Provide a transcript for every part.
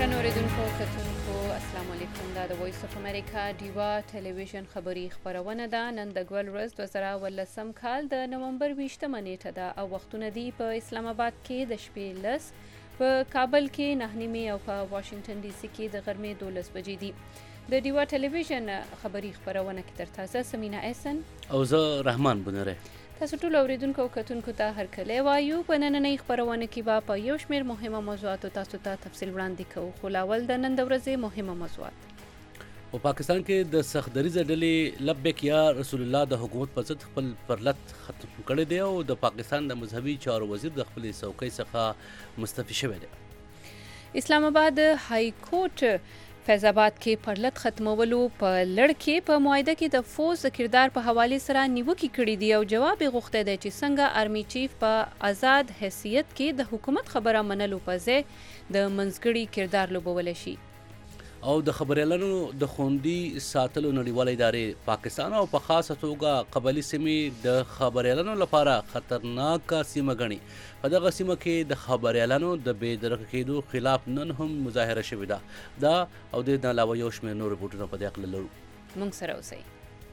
ګران اوریدونکو کتونکو السلام علیکم. دا د وایس اف امریکا ډیوا ټلویزیون خبری خبرونه ده. نن د ګول ورځ 2018 کال د نومبر 20 نیټه ده او وختونه دي په اسلام آباد کې د شپې 10، په کابل کې 9 او په واشنگټن ډي سي کې د غرمې 12 بجې دي. د ډیوا ټلویزیون خبری خبرونه کې تر تازه سمینا احسن او زه رحمان بنره. تاسو ټول اوریدونکو او کتونکو ته هرکلی وایو. په نننۍ خپرونه کې به په یو شمېر مهمه موضوعاتو تاسو ته تفصیل وړاندې کوو، خو لاول د نن د ورځې مهمه موضوعات. په پاکستان کې د سختدریزه ډلې لبیک یا رسول الله د حکومت پر ضد خپل پرلت ختم کړی دی او د پاکستان د مذهبي چارو وزیر د خپلې څوکۍ څخه مستعفي شوی دی. اسلام آباد های کورټ فیض آباد کې پرلت ختمولو په لړ کې په معاهده کې د فوز د کردار په حوالې سره نیوکې کړې دي او جواب یې غوښتی دی چې څنګه آرمي چیف په آزاد حیثیت کې د حکومت خبره منلو په ځای د منځګړي کردار لوبولی شي. او د خبریالانو د خوندي ساتلو نړیواله ادارې پاکستان او په خاصه توګه قبایلي سیمې د خبریالانو لپاره خطرناکه سیمه ګڼي. په دغه سیمه کې د خبریالانو د بې درکه کېدو خلاف نن هم مظاهره شوې ده. دا او د دې علاوه یو شمېر نور رپورټونه په دې هکله لرو. موږ سره اوسئ.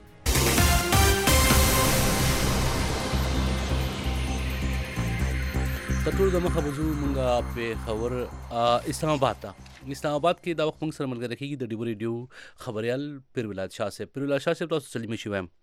تر ټولو دمخه به ځو مونږ پېښور اسلام آباد ته. اسلام آباد کې دا وخت موږ سره ملګری کېږي د ډیو ریډیو خبریال پیرولاد شاه صاحب. پیرولاد شاه صاحب تاسو سلیمه شي وایم.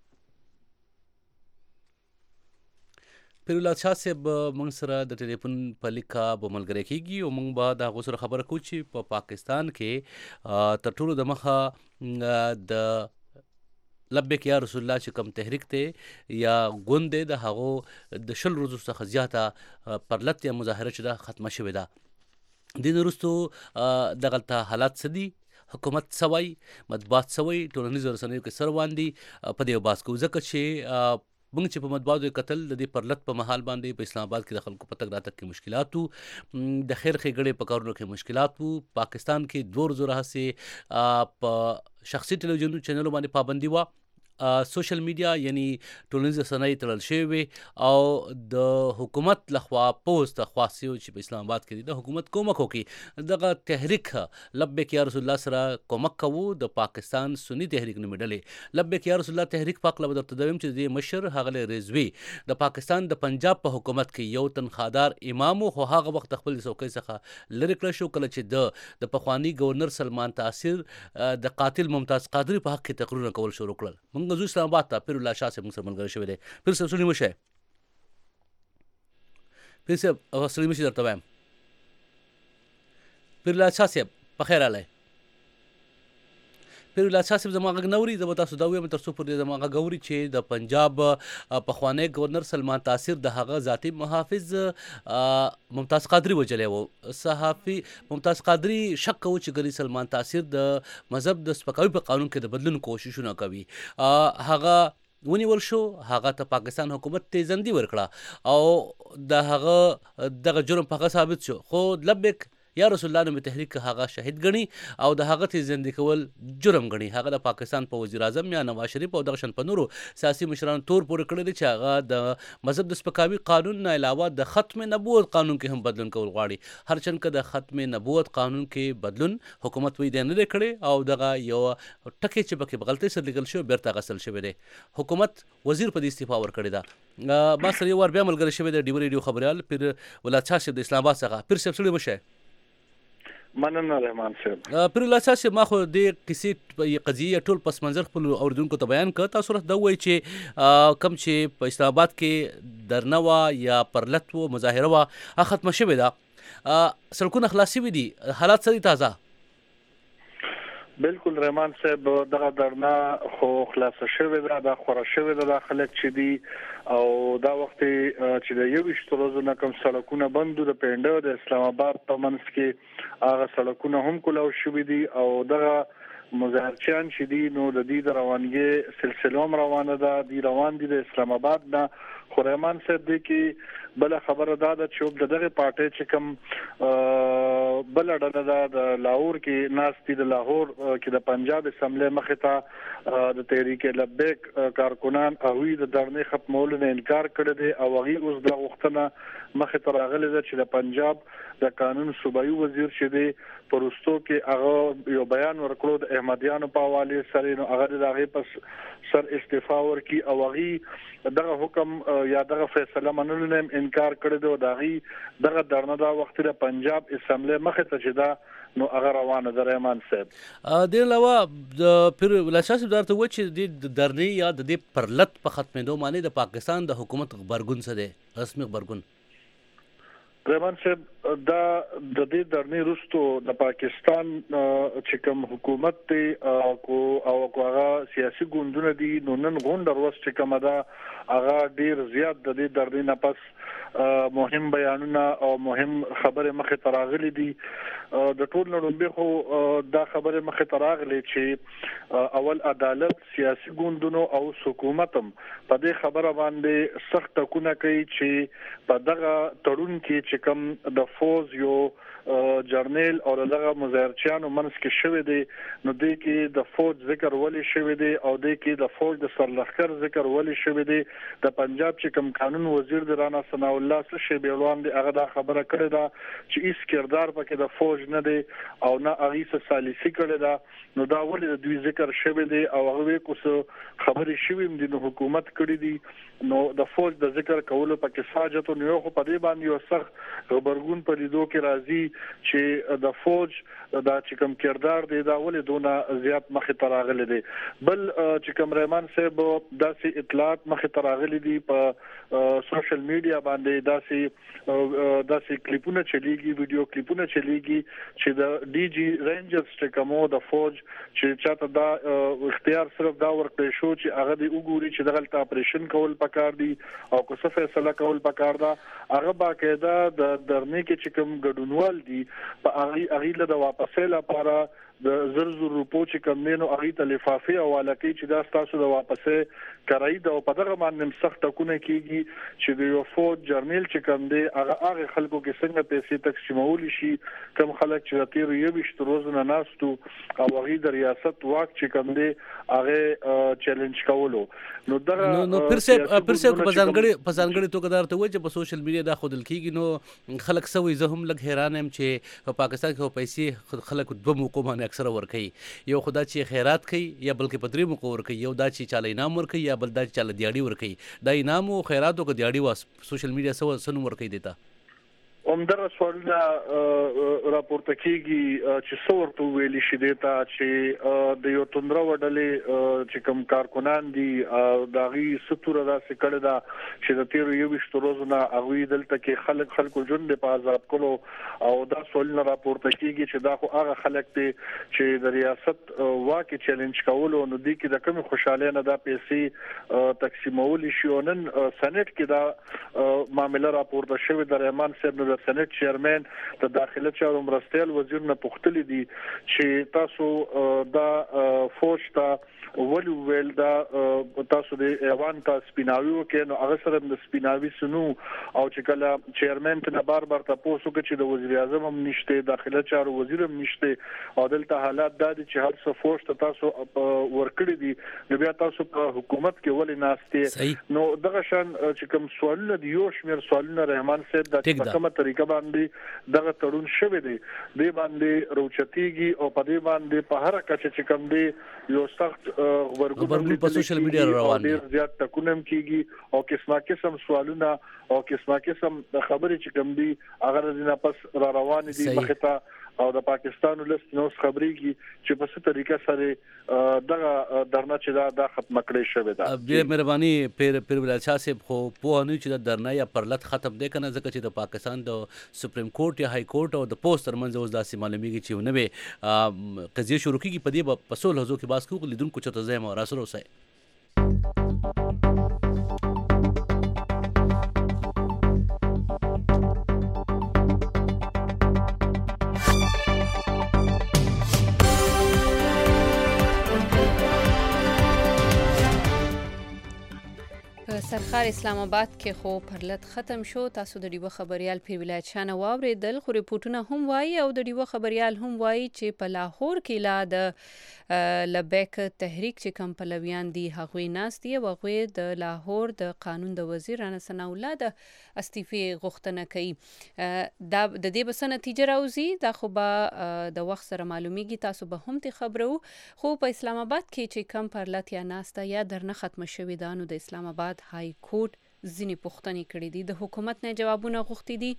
پیرولاد شاه صاحب موږ سره د ټلیفون په لیکه به ملګری کېږي او موږ به د هغو سره خبره کوو چې په پاکستان کې تر ټولو دمخه د لبیک یا رسول الله چې کوم تحریک دی یا ګوند دی د هغو د 20 ورځو څخه زیاته پرلت یا مظاهره چې ده ختمه شوې ده. دې نه وروستو دغلته حالات څه دي، حکومت څه وایي، مطبوعات څه وایي، ټولنیزو رسنیو کې څه روان دي، په دې بحث کوو ځکه چې موږ چې په مطبوعاتو یې کتل د دې پرلت په محال باندې په اسلام آباد کې د خلکو په تګ راتګ کې مشکلات وو، د خیر ښېګڼې په کارونو کې مشکلات وو. پاکستان کې 2 ورځو راهیسې په شخصي ټلویزیونونو چینلو باندې پابندي وه. سوشل میډیا یعنی ټولنیز رسنۍ تړل شوې وې او د حکومت لخوا پوسټ خاص یو چې په اسلام آباد کې دی د حکومت کومک وکړي دغه تحریک لبیک یا رسول الله سره کومک کوو. د پاکستان سنی تحریک نومې ډلې لبیک یا رسول الله تحریک په هکله به درته دویم چې د مشر ښاغلی رضوي د پاکستان د پنجاب په حکومت کې یو تنخوادار امام و، خو هغه وخت خپل څوکۍ څخه لرې کړی شو کله چې د پخواني ګورنر سلمان تاثیر د قاتل ممتاز قادري په حق کې تقریرونه کول شروع کړل. موږ اسلام آباد ته پیر الله شاه صاحب موږ سره ملګری شوی دی. پیر صاحب سلیم شه. پیر صاحب سلیم شه درته وایم. پیر الله شاه صاحب په خیر راغلی. پیر الله شاه صاحب زما غږ نه اوري. زه به تاسو دا ووایم تر څو پورې زما غږ اوري چې د پنجاب پخوانی ګورنر سلمان تاثیر د هغه ذاتي محافظ ممتاز قادري وجلی و. صحافي ممتاز قادري شک کوي چې ګنې سلمان تاثیر د مذهب د سپکاوي په قانون کې د بدلون کوششونه کوي. هغه ونیول شو، هغه ته پاکستان حکومت تیزندي ورکړه او د هغه دغه جرم په هغه ثابت شو، خو لبیک یا رسول الله نومې تحریک هغه شهید ګڼي او د هغه تیزندي کول جرم ګڼي. هغه د پاکستان په وزیر اعظم یا نواز شریف او دغه شان په نورو سیاسي مشرانو تور پورې کړی دی چې هغه د مذهب د سپکاوي قانون نه علاوه د ختم نبوت قانون کې هم بدلون کول غواړي. هرچند که د ختم نبوت قانون کې بدلون حکومت وی دی نه دی کړی او دغه یو ټکی چې پکې په غلطۍ سره لیکل شوی بیرته غسل شوی دی. حکومت وزیر په دې استعفا ورکړې ده. ما سره یو وار بیا ملګری شوی دی ډیو ریډیو خبریال پیر ولاد شاه صاحب د اسلام آباد څخه. پیر صاحب سړی مشه. مننه رحمان صاحب. پیر الله شاه صاحب ما خو دې کیسې قضیې ټول پس منظر خپل اوریدونکو ته بیان کړ. تاسو راته دا ووایئ چې کوم چې په اسلام آباد کې درنه وه یا پرلت و مظاهره وه هغه ختمه شوې ده، سړکونه خلاص شوي دي، حالات څه دي تازه؟ بالکل رحمان صاحب دغه درنه خو خلاصه شوې ده، دا خوره شوې ده. دا خلک چې دي او دا وخت چې د 21 ورځو نه کوم سړکونه بند د پنډو د اسلام آباد په منځ کې هغه سړکونه هم کولاو شوي دي او دغه مظاهرچیان چې دي نو د دې د روانګي سلسله هم روانه ده. دی روان دي د اسلام آباد نه. خو رحمان صاحب دی کې بل خبره دا ده چې دغه پارټي چې کوم بل ډله د لاهور کې ناستي د لاهور کې د پنجاب اسمبلی مخه ته د تحریک لبیک کارکونان هغوی د درنې ختمولو نه انکار کړی دی او هغوی اوس د غوښتنه مخه ته راغلي ده چې د پنجاب د قانون صوبایي وزیر چې دی پروستو کې هغه یو بیان ورکړو د احمدیانو په حواله سره نو هغه د هغه پس سر استعفا ورکي او هغه دغه حکم یا دغه فیصله منلو نه انکار کړی دی او دغه درنه دا وخت د پنجاب اسمبلی مخه ته چې دا نو هغه روانه ده رحمان صاحب د علاوه د پیر ولاساس درته و چې د درنې یا د دې پرلط په ختمېدو معنی د پاکستان د حکومت خبرګون څه دی رسمي خبرګون رحمان صاحب دا د دې درنې رستو د پاکستان چې کوم حکومت دی او هغه سیاسي ګوندونه دي نو نن غونډه ورځ چې کومه ده هغه ډیر زیات د دې درنې نه پس مهم بیانونه او مهم خبره مخه تراغلي دي د ټول نړۍ خو دا خبره مخه تراغلي چې اول عدالت سیاسي ګوندونو او حکومتم په دې خبره باندې سخت ټکونه کوي چې په دغه تړون کې چې کوم د فوز یو جرنیل او دغه مظاهرچیانو منځ کې شوې دي نو د کې د فوج ذکر ولې شوې دي او د کې د فوج د سرلښکر ذکر ولې شوې دي د پنجاب چې کوم قانون وزیر د رانا ثنا الله سشي بیلوان دی هغه دا خبره کړې ده چې هیڅ کردار پکې د فوج نه دی او نه هغه سالسي کړې ده نو دا ولې د دوی ذکر شوې دي او هغه کوڅ خبرې شوې دي نو حکومت کړې دي نو د فوج د ذکر کولو پکې ساجت نو یو په دې باندې یو سخت خبرګون په لیدو کې راځي چې د فوج دا چې کوم کردار دی دا ولې دونه زیات مخه تراغلي دي بل چې کوم رحمان صاحب داسې اطلاعات مخه تراغلي دي په سوشل میډیا باندې داسې کلیپونه چلیږي ویډیو کلیپونه چلیږي چې د ډي جی رینجرز چې کومو د فوج چې چاته دا اختیار صرف دا ورکړی شو چې هغه دی وګوري چې دغه اپریشن کول پکار دي او کو څه فیصله کول پکار ده هغه باقاعده د درنې کې چې کوم ګډونوال دي په هغه له واپسې لپاره د زرزر روپو چې کوم نو هغه ته لفافي حواله کوي چې دا تاسو د واپسې کرای دا په دغه باندې سخت ټکونه کیږي چې د یو فوج جرنیل چې کوم دی هغه خلکو کې څنګه پیسې تقسیمول شي کوم خلک چې تیر یو بشت روزونه ناستو او هغه د ریاست واک چې کوم دی هغه چیلنج کولو نو دغه نو پرسه په ځانګړي توګه درته وایي چې په سوشل میډیا دا خودل کیږي نو خلک سوي زه هم لګ حیران هم چې په پاکستان کې پیسې خلک دوه موقع باندې اکثر ورکي یو خدا چې خیرات کوي یا بلکې پدری موقع ورکي یو دا چې چاله انعام ورکي یا بل دا چې چاله دیاړي ورکي دا انعام او خیرات او دیاړي واس سوشل میډیا سره ورکي دیتا همدغه سوالونه راپورته کیږي چې څورته ویل شي دیتا چې د یو توندره وډلې چې کوم کارکونان دي داغي ستوره داسې کړه دا چې د تیر یو وشت روزونه هغه دلته کې خلکو ژوند په آزاد کولو او دا سوالونه راپورته کیږي چې دا خو هغه خلک دي چې د ریاست واکه چیلنج کولو نو دي کې د کوم خوشاله نه دا پیسې تقسیمول شي نن سنټ کې دا معاملې راپورته شوې د رحمان صاحب د سنټ چیرمن د داخله چارو مرستيال وزیر نه پوښتنه دي چې تاسو دا فوج ته ولې ویل دا تاسو د ایوان ته سپیناوي وکړو نو هغه سره د سپیناوي سنو او چې کله چیرمن ته بار تاسو کې چې د وزیر اعظم هم نشته داخله چارو وزیر هم نشته او دلته حالات د چې هر څه فوج ته تاسو ورکړی دي نو بیا تاسو په حکومت کې ولې ناشته نو دغه شان چې کوم سوالونه دی یو شمیر سوالونه رحمان صاحب د کومه طریقه باندې دغه تړون شوی دی د باندې روچتيږي او په دې باندې په هر کچ چې کوم دی یو سخت ورګون په سوشل میډیا روان دي زیات تکونم کیږي او قسم سوالونه او قسم خبرې چې کوم دي هغه نه پس را روان دي مخته او د پاکستان ولست نو خبريږي چې په څه طریقه سره دغه درنه چې دا ختم کړی شوی دا ډېر مهرباني پیر ولایت شاه صاحب خو په انو چې د درنه یا پرلط ختم دی کنه ځکه چې د پاکستان د سپریم کورټ یا های کورټ او د پوسټ ترمنځ اوس داسې معلومیږي چې نو قضیه شروع کیږي په دې په سول هزو کې باس کو لیدونکو چته ځای ما راسره وسه سرخار اسلام آباد کې خو پرلط ختم شو. تاسو د ډیوه خبريال په ولایت شانه واوریدل، خو ریپورتونه هم وایي او د ډیوه خبريال هم وایي چې په لاهور کې لا د لبیک تحریک چې کم پلویان دي هغوی ناست دي او هغوی د لاهور د قانون د وزیر رانا ثناء الله د استعفې غوښتنه کوي. دا د دې بس نتیجه راوځي دا خو به د وخت سره معلومیږي. تاسو به هم ته خبرو، خو په اسلام آباد کې چې کم پرلط یا ناسته یا درنه ختم شوی دا نو د اسلام آباد های کورټ ځینې پوښتنې کړې دي، د حکومت نه جوابونه غوښتي دي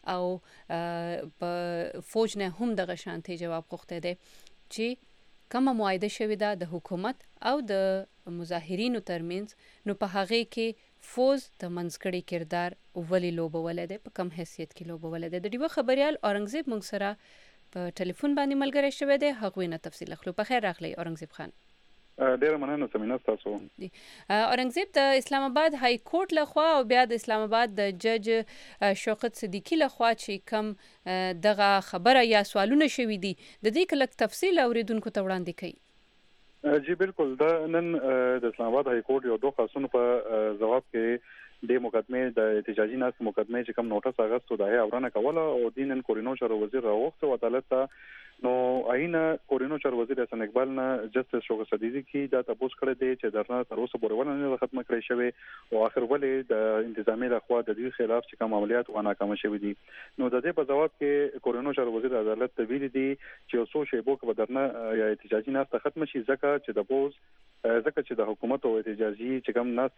او په فوج نه هم دغه شانتي جواب غوښته دي چې کومه معاهده شوې ده د حکومت او د مظاهرینو ترمنځ، نو په هغه کې فوج د منځګړي کردار ولې لوبولی دی، په کم حیثیت کې لوبولی دی. د ډیوه خبریال اورنګزیب موږ سره په ټلیفون باندې ملګری شوی دی، هغوی نه تفصیل اخلو. په خیر راغلی اورنګزیب خان. ډیره مننه سمینه تاسو. اورنګزیب د اسلام آباد های کورټ لخوا او بیا د اسلام آباد د جج شوکت صدیقی لخوا چې کم دغه خبره یا سوالونه شوي دي، د دې کلک تفصیل اوریدونکو ته وړاندې کوي. جی بالکل، دا نن د اسلام آباد های کورټ یو دوه خاصونو په جواب کې د مقدمه د احتجاجي ناس مقدمه چې کوم نوټس اغستو د اورانه کوله او دینن کورینو چارو وزیر راوخته و عدالت ته، نو عینه کورینو چارو وزیر حسن اقبال نه جسټس شوکت صدیقی دا تاسو کړی دی چې درنه تر اوسه پورې ونه ختم کړی شوی او اخر ولې د انتظامی لخوا د دې خلاف چې کوم عملیات و ناکام شوی دي. نو د دې په جواب کې کورینو چارو وزیر عدالت ته ویلي دي چې اوسو شی بو کې بدرنه یا احتجاجي ناس ختم شي ځکه چې د حکومت او احتجاجي چې کوم ناس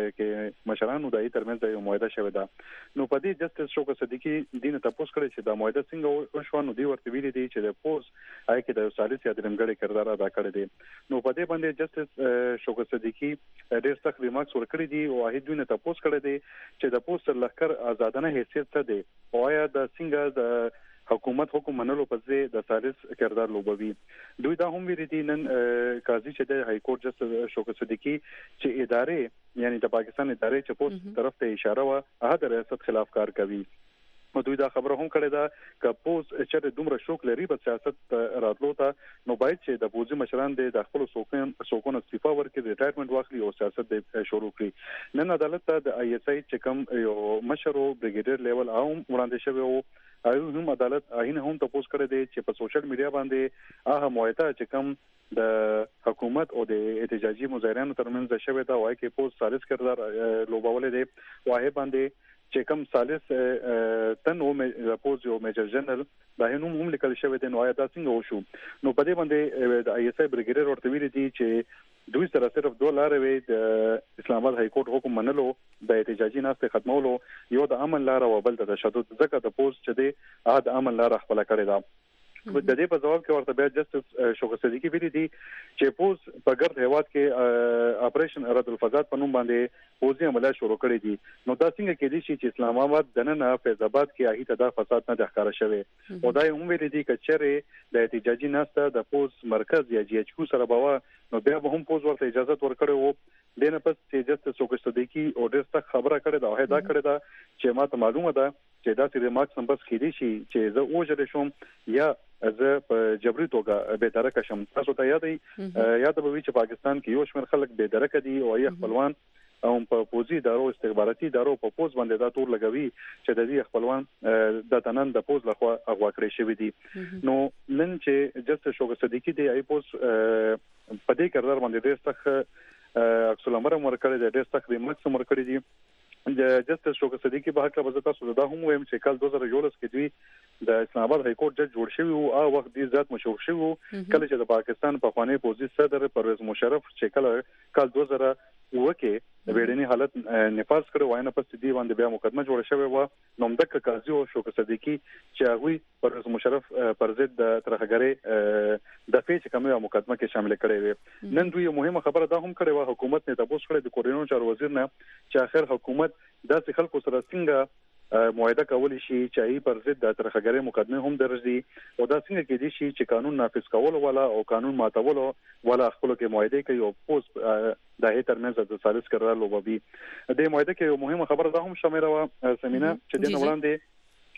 کې مشرانو دای ترمنځ یو معاهده شوی ده. نو په دې جسټس شوکت صدیقی دینه تاسو کړی چې دا معاهده څنګه وشو، نو دی ورته ویلي دي چې د پوز آی کې د ثالث یا درمګړي کردار ادا کړی دی. نو په دې باندې جسټس شوکت صدیقی ډېر سخت ریمارکس ورکړي دي او هغه دوی نه تاسو کړی دی چې د پوز سر لخر آزادانه حیثیت څه دی او یا د څنګه د حکومت حکم منلو په ځای د ثالث کردار لوبوي. دوی دا هم ویلي دي نن قاضي چې د های کورټ جسټس شوکت صدیقی چې ادارې یعنی د پاکستان ادارې چې پوز طرف ته اشاره و هغه د ریاست خلاف کار کوي. نو دوی دا خبره هم کړې ده چې پوز چې دومره شوق لري په سیاست راتلو ته، نو باید چې د پوزي مشران د خپل سوکون استعفا ورکړي، ریټایرمنټ واخلي او سیاست د شروع کړي. نن عدالت ته د آی ایس آی چې کوم یو مشر او بریګیډیر لیول هم وړاندې شوی او هم عدالت عین هم تاسو کړی دی چې په سوشل میډیا باندې هغه معاهده چې کوم د حکومت او د احتجاجي مظاهرانو ترمنځ شوی دا وایي چې پوز ثالث کردار لوبولې دی واه باندې چې کوم ثالث تن او پوز یو میجر جنرال دا هم لیکل شوی دی. نو آیا دا څنګه وشو؟ نو په دې باندې د آی ایس آی بریګیډیر ورته ویلي دي چې دوی سره صرف دوه لارې وي، د اسلام آباد های کورټ حکم منلو، د احتجاجي ناس ختمولو، یو د امن لار او بل د تشدد، ځکه د پوز چې دی هغه د امن لار خپل کړی دا. د دې په جواب کې ورته بیا جسټس شوکت صدیقی ویلي دي چې پوز په ګرد هیواد کې اپریشن رد الفساد په نوم باندې پوزي عملیات شروع کړي دي. نو دا څنګه کېدی شي چې اسلام آباد دننه فیض آباد کې هغه ته دا فساد نه ښکارا شوی او دا هم ویلي دي چې چیرې د احتجاجي ناس ته د پوز مرکز یا جی ایچ کو سره بوا، نو بیا به هم پوز ورته اجازه ورکړي وو. دنه پس چې جسټس شوکت صدیقی او ډېر څه خبره کړې ده او دا کړې ده چې ماته معلومه ده چې دا سری مارکس هم بس کېدی شي چې زه اوجه شوم یا زه په جبري توګه به درکه شم. تاسو ته یاد به وي چې پاکستان کې یو شمېر خلک به درکه دي او یې خپلوان او په پوزي دارو استخباراتي دارو په پوز باندې دا تور لګوي چې د دې خپلوان د تنن د پوز لخوا اغوا کړی شوی دي. نو نن چې جسټس شوکت صدیقی دی ای پوز په دې کردار باندې ډېر څه عکس العمل ورکړی دی، ډېر څه ریمارکس ورکړی دي. د جسټس شوکت صدیقی په حق وزتا سودا هم وایم چې کال 2014 کې دوی د اسلام آباد های کورټ جج جوړ شوی او هغه وخت ډیر زیات مشهور شوی کله چې د پاکستان په خوانی پوزي صدر پرویز مشرف چې کله کال 2000 کې د بیړني حالت نفاذ کړو وای نه پس دی باندې بیا مقدمه جوړه شوې و. نو مدک قاضي او شوکت صدیقی چې هغه پرویز مشرف پر ضد د ترهګری د فیچ کومه مقدمه کې شامل کړي وي. نن دوی مهمه خبره دا هم کړې و حکومت نه تاسو کړې د کورینو چارو وزیر نه چې اخر حکومت داسې خلکو سره څنګه معاهده کولی شي چې ای پر ضد د ترهګری مقدمه هم درځي او دا څنګه کېدی شي چې قانون نافذ کول ولا او قانون ماتول ولا خپل کې معاهده کوي او پوس د هي ترمنځ د ثالث کردار لوبوي. د معاهده کې یو مهمه خبره ده هم شامل و سمینه چې د وړاندې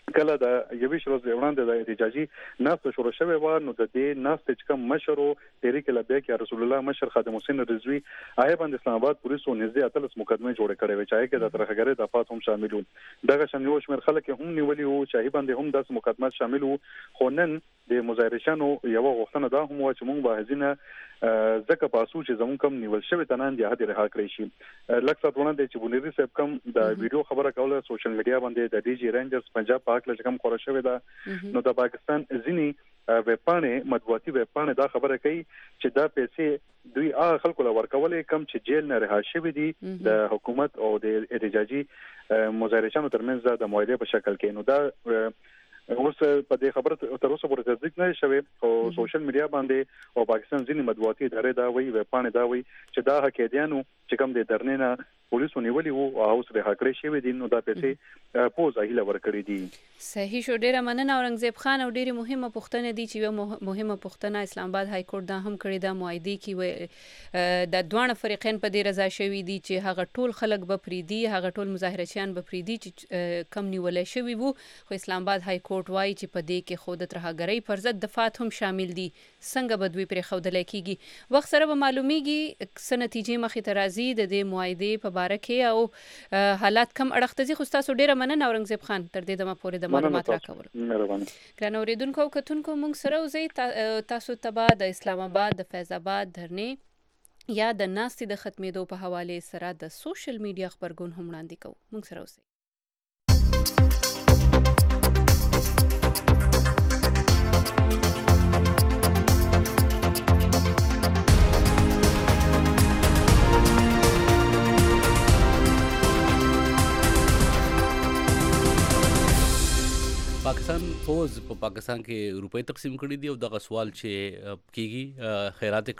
کله د 21 ورځې وړاندې د احتجاجي ناسته شروع شوه و نو د دې ناسته چې کوم مشر تحریک لبیک یا رسول الله مشر خادم حسین رضوی هغه باندې اسلام آباد پولیسو نږدې 13 مقدمه جوړ کړې و چې هغه کې د ترهګرۍ دفعات هم شامل وو دغه شمول شمیر خلک هم نیولي وو چې هغه باندې هم 10 مقدمات شامل وو خو نن د مظاهرشانو یو غوښتنه دا هم و چې موږ به هزینه زکه پاسو چې زمون کم نیول شوی تنان دی هدي رها کړی شي لکه څه وړاندې چې بونیری صاحب کم د ویډیو خبره کوله سوشل میډیا باندې د ډي جی رینجرز پنجاب پاک لږ کم خور شوی دا نو د پاکستان ځینی ویبپاڼې مطبوعاتي ویبپاڼې دا خبره کوي چې دا پیسې دوی هغه خلکو لپاره ورکولې کم چې جیل نه رها شوی دي د حکومت او د احتجاجي مظاهرشانو ترمنځ د معاهده په شکل کې نو دا اوس په دې خبره تر اوسه پورې تصدیق نه شوی او سوشل میډیا باندې او پاکستان ځینې مطبوعاتي ادارې دا وایي ویبپاڼې دا وایي چې دا حقیقتانو چې کوم د درنې نه پولیسو نیولي وو او اوس به حق لري شوی دي نو دا پیسې پوز اهله ورکړي دي صحیح شو ډیره مننه اورنګزیب خان او ډیره مهمه پوښتنه دي چې یو مهمه پوښتنه اسلام آباد های کورټ دا هم کړې ده معاهده کې د دوه فریقین په دې رضا شوی دي چې هغه ټول خلک به پریدي هغه ټول مظاهرچیان به پریدي چې کم نیولای شوی وو خو اسلام آباد های کورټ وایي چې په دې کې خود ترهګرۍ پر ضد دفعات هم شامل دي څنګه به دوی پرې خودل کیږي وخت سره به معلومیږي څه نتیجې مخې ته راځي د دې معاهده په باره کې او حالات کم اړختزي خو تاسو ډیره مننه اورنګزیب خان تر دې دمه پورې د معلومات راکول مهرباني ګران اوریدونکو کتونکو موږ سره وزي تاسو تبا د اسلام آباد د فیض آباد دھرنې یا د ناستې د ختمېدو په حواله سره د سوشل میډیا خبرګون هم وړاندې کوو موږ سره وزي پاکستان فوج په پاکستان کې روپۍ تقسیم کړي دي او دغه سوال چې کیږي خیرات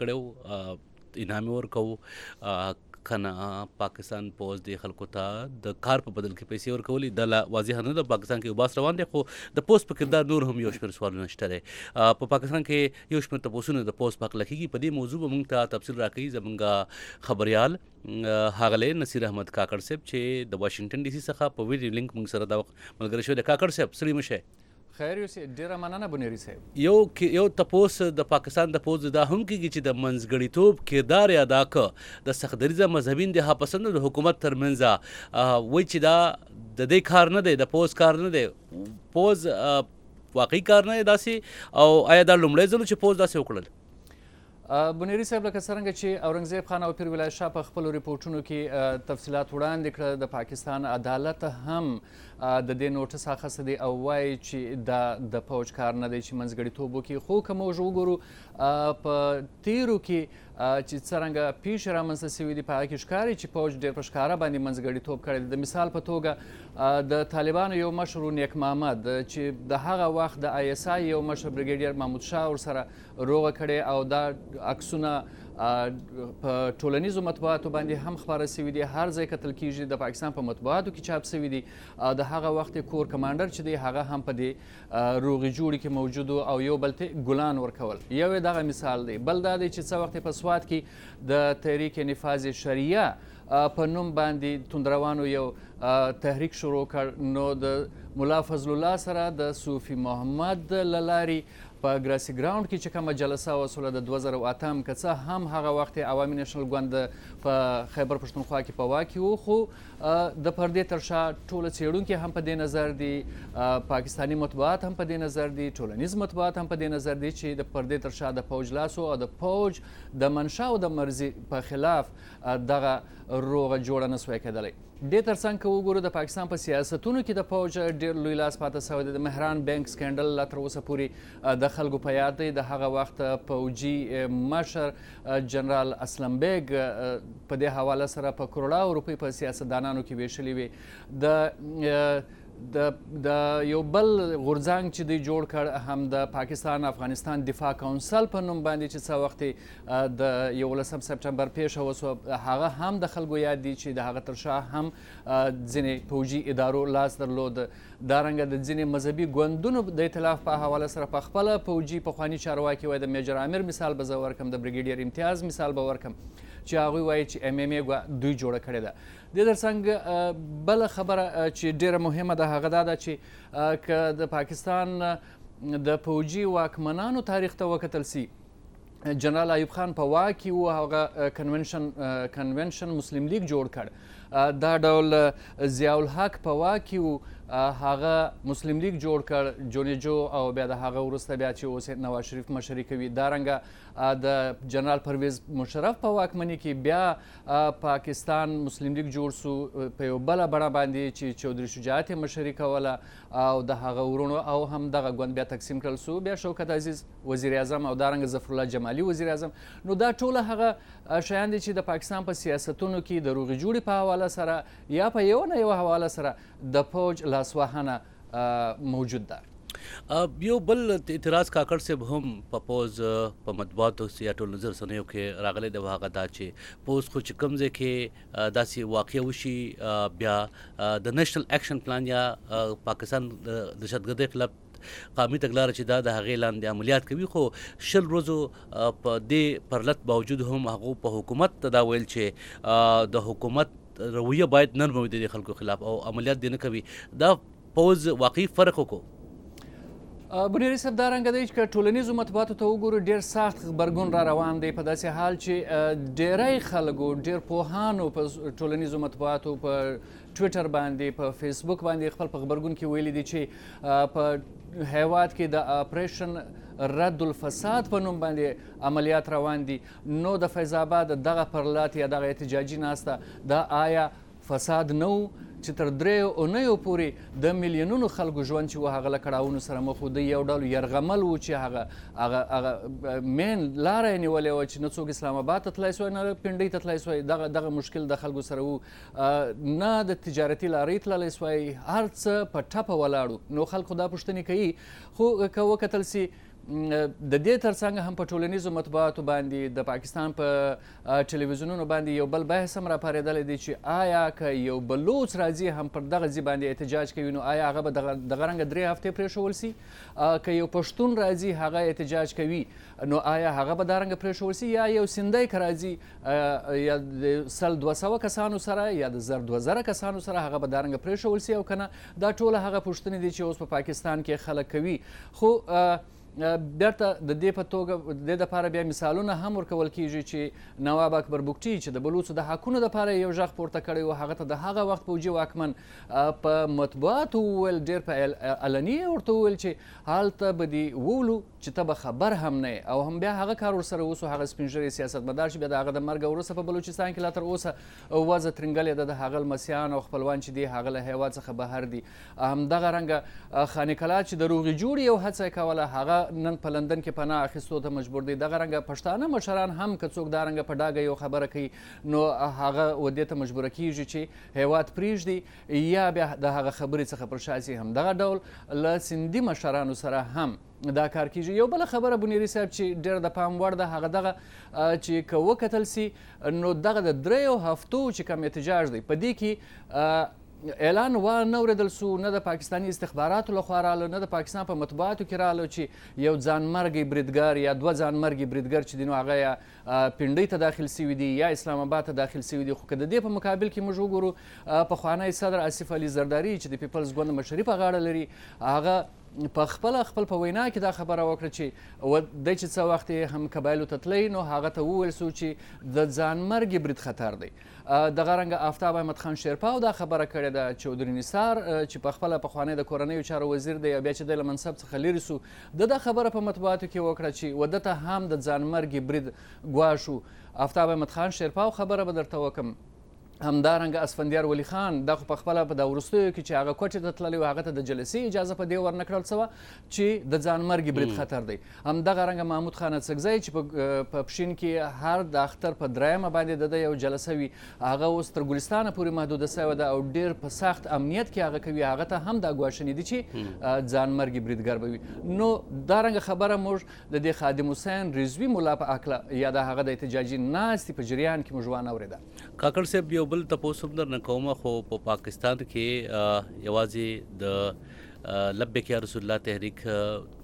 کړو انعام ورکو کنه پاکستان فوج د خلکو ته د کار په بدل کې پیسې ورکولي د واضح نه د پاکستان کې وباس روان دي خو د پوسټ په کردار نور هم یو شمېر سوالونه شته په پاکستان کې یو شمېر تاسو د پوسټ په لکېږي په دې موضوع به موږ ته تفصیل راکړي زمونږ خبريال هاغله نصیر احمد کاکړ صاحب چې د واشنگټن ډي سي څخه په ویډیو لینک موږ سره د ملګری شو د کاکړ صاحب سلام شه خیر یو ډیره مننه بنيري صاحب یو تاسو د پاکستان د فوج دا هم کېږي چې د منځګړیتوب کردار ادا کړ د سختدریزه مذهبي انتها پسند د حکومت ترمنځ وای چې دا د دې کار نه دی د فوج کار نه دی فوج واقعي کار نه داسي او آیا دا لومړی ځل چې فوج داسې وکړل بنيري صاحب لکه څرنګه چې اورنګزیب خان او پیر ولای شاه په خپل ریپورتونو کې تفصيلات وړاندې کړل د پاکستان عدالت هم د دې نوټس اخیسته دی او وایي چې د فوج کار نه دی چې منځګړیتوب وکړي خو که موږ وګورو په تیرو کې چې څرنګه پیښې رامنځته شوي دي په هغه کې ښکاري چې فوج ډېر په ښکاره باندې منځګړیتوب کړی دی د مثال په توګه د طالبانو یو مشر نیک محمد چې د هغه وخت د آی اس آی یو مشر بریګیډیر محمود شاه ورسره روغه کړې او دا عکسونه په ټولنیزو مطبوعاتو باندې هم خبره شوي دي هر ځای کتل کیږي د پاکستان په مطبوعاتو کې چاپ شوي دي د هغه وخت کور کمانډر چې دی هغه هم په دې روغې جوړې کې موجود او یو بل ته ګلان ورکول یو دغه مثال دی بل دا دی چې څه وخت په سوات کې د تحریک نفاذ شریعه په نوم باندې توندروانو یو تحریک شروع کړ نو د ملا فضل الله سره د صوفي محمد للاري په ګراسي ګراوند کې چې کومه جلسه وسوله د 2008 که څه هم هغه وخت عوامي نېشنل ګوند په خیبر پښتونخوا کې په واک کې و خو د پردې تر شا ټوله څېړونکي هم په دې نظر دي پاکستاني مطبوعات هم په دې نظر دي ټولنیز مطبوعات هم په دې نظر دي چې د پردې تر شا د فوج لاس او د فوج د منشا او د مرزي په خلاف دغه روغه جوړه نه سوی کېدلی دې ترڅنګ که وګورو د پاکستان په سیاستونو کې د فوج ډېر لوی لاس پاته سوی دی د مهران بینک سکینډل لا تر اوسه پورې د خلکو په یاد دی د هغه وخت فوجي مشر جنرال اسلم بیگ په دې حواله سره په کروڑاو روپۍ په سیاستدانانو کې ویشلې وې د یو بل غورځنګ چې دی جوړ کړ هم د پاکستان افغانستان دفاع کونسل په نوم باندې چې څه وخت د 11 سپټمبر پیښه وسوه هغه هم د خلکو یاد دي چې د هغه تر شا هم ځینې فوجي ادارو لاس درلود دارنګه د ځینې مذهبي ګوندونو د ائتلاف په حواله سره په خپله فوجي پخواني چارواکي وای د میجر عامر مثال به زه ورکم د بریګیډیر امتیاز مثال به ورکم چې هغوی وایي چې MMA دوی جوړه کړې ده. د ترڅنګ بله خبره چې ډیره مهمه ده هغه دا ده چې که د پاکستان د پوجي واکمنانو تاریخ ته وکتل سي، جنرال ایوب خان په واک کې و، هغه کنونشن مسلم لیگ جوړ کړ. دا ډول ضیاء الحق په واک کې و، هغه مسلم لیگ جوړ کړ، جونیجو، او بیا د هغه وروسته بیا چې اوس نواز شریف مشري کوي. دارنګه د جنرال پرویز مشرف په واکمنۍ کې بیا پاکستان مسلم لیگ جوړ سو په یو بله بڼه باندې چې چودري شجاعت یې مشري کوله او د هغه ورونو، او هم دغه ګوند بیا تقسیم کړل سو. بیا شوکت عزیز وزیر اعظم او دارنګه ظفرالله جمالي وزیر اعظم. نو دا ټوله هغه شیان دي چې د پاکستان په سیاستونو کې د روغې جوړې په حواله سره یا په یو نه یو حواله سره د فوج لاسوهنه موجود ده. یو بل اعتراض کاکړ صاحب هم په پوز په مطبوعاتو یا ټول نظر رسنیو کې راغلی د هغه دا چې پوز خو چې کوم ځای کې داسې واقع وشي بیا د نیشنل اکشن پلان یا پاکستان د دهشتګردۍ خلاف قومي تګلاره چې دا د هغې لاندې عملیات کوي، خو 20 ورځو په دې پرلت باوجود هم هغو په حکومت ته دا ویل چې د حکومت رویه باید نرمه وي د خلکو خلاف او عملیات دې نه کوي. دا پوز واقعي فرق وکړو. بنیري صاحب دا رنګه دی چې که ټولنیزو مطبوعاتو ته وګورو ډېر سخت غبرګون را روان دی، په داسې حال چې ډېری خلکو، ډېر پوهانو په ټولنیزو مطبوعاتو په ټویټر باندې، په فیسبوک باندې خپل په غبرګون کې ویلي دي چې په هیواد کې د اپریشن رد الفساد په نوم باندې عملیات روان دي. نو د فیض آباد دغه پرلات یا دغه احتجاجي ناسته دا آیا فساد نه و چې تر 3 اونیو پورې د میلیونونو خلکو ژوند چې و هغه له کړاوونو سره مخ و، د یو ډول یرغمل و چې هغه مین لاره یې نیولې وه چې نه څوک اسلام آباد ته تللی سوی نه پنډۍ ته تللی سوی. دغه مشکل د خلکو سره و، نه د تجارتي لارۍ تللی سوی، هر څه په ټپه ولاړو. نو خلکو دا پوښتنې کوي. خو که وکتل سي د دې ترڅنګ هم په ټولنیزو مطبوعاتو باندې د پاکستان په ټلویزیونونو باندې یو بل بحث هم راپارېدلی دی چې آیا که یو بلوچ راځي هم پر دغه ځای باندې احتجاج کوي نو آیا هغه به دغه رنګه 3 هفتې پرېښول سي؟ که یو پښتون راځي هغه احتجاج کوي نو آیا هغه به دا رنګه پرېښول سي؟ یا یو سندی که راځي یا د 100-200 کسانو سره یا د 1000-2000 کسانو سره هغه به دا رنګه پرېښول سي او که نه؟ دا ټوله هغه پوښتنې دي چې اوس په پاکستان کې خلک کوي. خو بیرته د دې په توګه د دې دپاره بیا مثالونه هم ورکول کیږي چې نواب اکبر بګټي چې د بلوڅو د حقونو دپاره یو غږ پورته کړی و، هغه ته د هغه وخت پوجي واکمن په مطبوعاتو وویل، ډېر په علني ورته وویل چې هلته به دې وولو چې ته به خبر هم نه او هم بیا هغه کار ورسره وسو. هغه سپین ږیری سیاستمدار چې بیا د هغه د مرګه وروسته په بلوچستان کې لا تر اوسه وضع ترنګلې ده، د هغه لمسیان او خپلوان چې دي هغه له هیواد څخه بهر دي. همدغه رنګه خانې کلات چې د روغې جوړې یو هڅه یې کوله، هغه نن په لندن کې پناه اخیستو ته مجبور دی. دغه رنګه پښتانه مشران هم که څوک دا رنګه په ډاګه یو خبره کوي نو هغه ودې ته مجبوره کیږي چې هیواد پرېږدي یا بیا د هغه خبرې څخه پر شا سي. همدغه ډول له سندي مشرانو سره هم دا کار کیږي. یو بله خبره بنیري صاحب چې ډېر د پام وړ ده هغه دغه چې که وکتل سي نو دغه د 3 هفتو چې کوم احتجاج دی په دې کې اعلان وانه اورېدل سو، نه د پاکستاني استخباراتو لخوا راغله، نه د پاکستان په مطبوعاتو کې راغله چې یو ځانمرګی بریدګر یا 2 ځانمرګي بریدګر چې دي نو هغه یا پنډۍ ته داخل سوي دي یا اسلام آباد ته داخل سوي دي. خو که د دې په مقابل کې موږ وګورو پخوانی صدر آصف علي زرداري چې د پیپلز ګوند مشري په غاړه لري، هغه په خپل په وینا کې دا خبره وکړه چې دی چې څه وخت یې هم قبایلو ته تللی نو هغه ته وویل سو چې د ځانمرګي برید خطر دی. دغه رنګه آفتاب احمد خان شیرپاو دا خبره کړې ده. چودري نثار چې پخپله پخوانی د کورنیو چارو وزیر دی بیا چې دی له منصب څخه لرې سو، دا خبره په مطبوعاتو کې وکړه چې وده ته هم د ځانمرګي برید ګواښ و. آفتاب احمد خان شیرپاو خبره به درته وکړم. همدارنګه اسفندیار ولی خان دا خو پخپله په دا وروستیو کې چې هغه کوټې ته تللی و هغه ته د جلسې اجازه په دې ورنه کړل سوه چې د ځانمرګي برید خطر دی. همدغه رنګه محمود خان اڅکزی چې په پښین کې هر د اختر په 3مه باندې د ده یو جلسه وي، هغه اوس تر ګلستانه پورې محدوده سوې ده او ډېر په سخت امنیت کې هغه کوي، هغه ته هم دا ګواښنې دي چې ځانمرګي بریدګر به وي. نو دا رنګه خبره موږ د دې خادم حسین رضوي ملا په هکله یا د هغه د احتجاجي ناستې په جریان کې موږ وانه اورېده. کاکړ صاحب یو بل تپوس هم درنه کوم، خو په پاکستان کې یوازې د لبیک یا رسول الله تحریک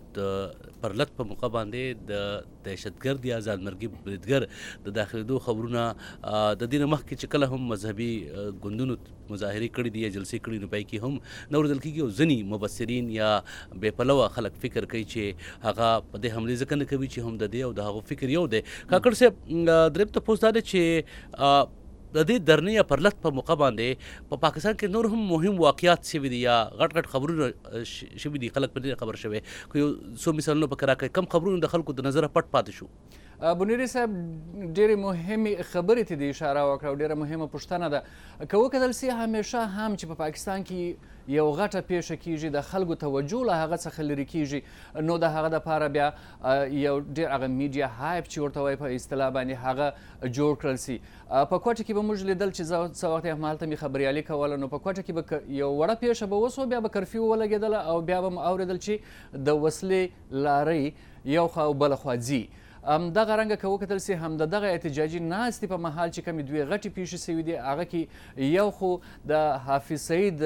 د پرلط په موقع باندې د دهشتګرد یا ځانمرګي بریدګر د داخلېدو خبرونه د دې نه مخکې چې کله هم مذهبي ګوندونو مظاهرې کړي دي یا جلسې کړي نو پای کې هم نه اورېدل کېږي او ځینې مبصرین یا بې پلوه خلک فکر کوي چې هغه په دې حملې ځکه نه کوي چې هم د دې او د هغو فکر یو دی. کاکړ صاحب درېیم تپوس دا دی چې د دې درنې یا پرلط په موقع باندې په پاکستان کې نور هم مهم واقعات شوي دي یا غټ خبرونه شوي دي خلک په دې خبر شوي خو یو څو مثالونه په راکړئ کم خبرونه د خلکو د نظره پټ پاتې شو. بنيري صاحب ډېرې مهمې خبرې ته د اشاره وکړه او ډېره مهمه پوښتنه ده که وکتل سي همیشه هم چې په پاکستان کې یو غټه پیښه کیږي د خلکو توجه له هغه څخه لرې کیږي نو د هغه دپاره بیا یو ډېر هغه میډیا هایپ چې ورته وایي په اصطلاح باندې هغه جوړ کړل سي. په کوټه کې به موږ لیدل چې څه وخت همالته مې خبریالي کوله نو په کوټه کې به یو وړه پیښه به وسوه بیا به کرفیو ولګېدله او بیا به م اورېدل چې د وسلې لارۍ یو خوا او بله خوا ځي. دغه رنګه که وکتل سي هم د دغه احتجاجي ناستې په مهال چې کومې دوې غټې پیښې سوي دي هغه کې یو خو د حافظ سعید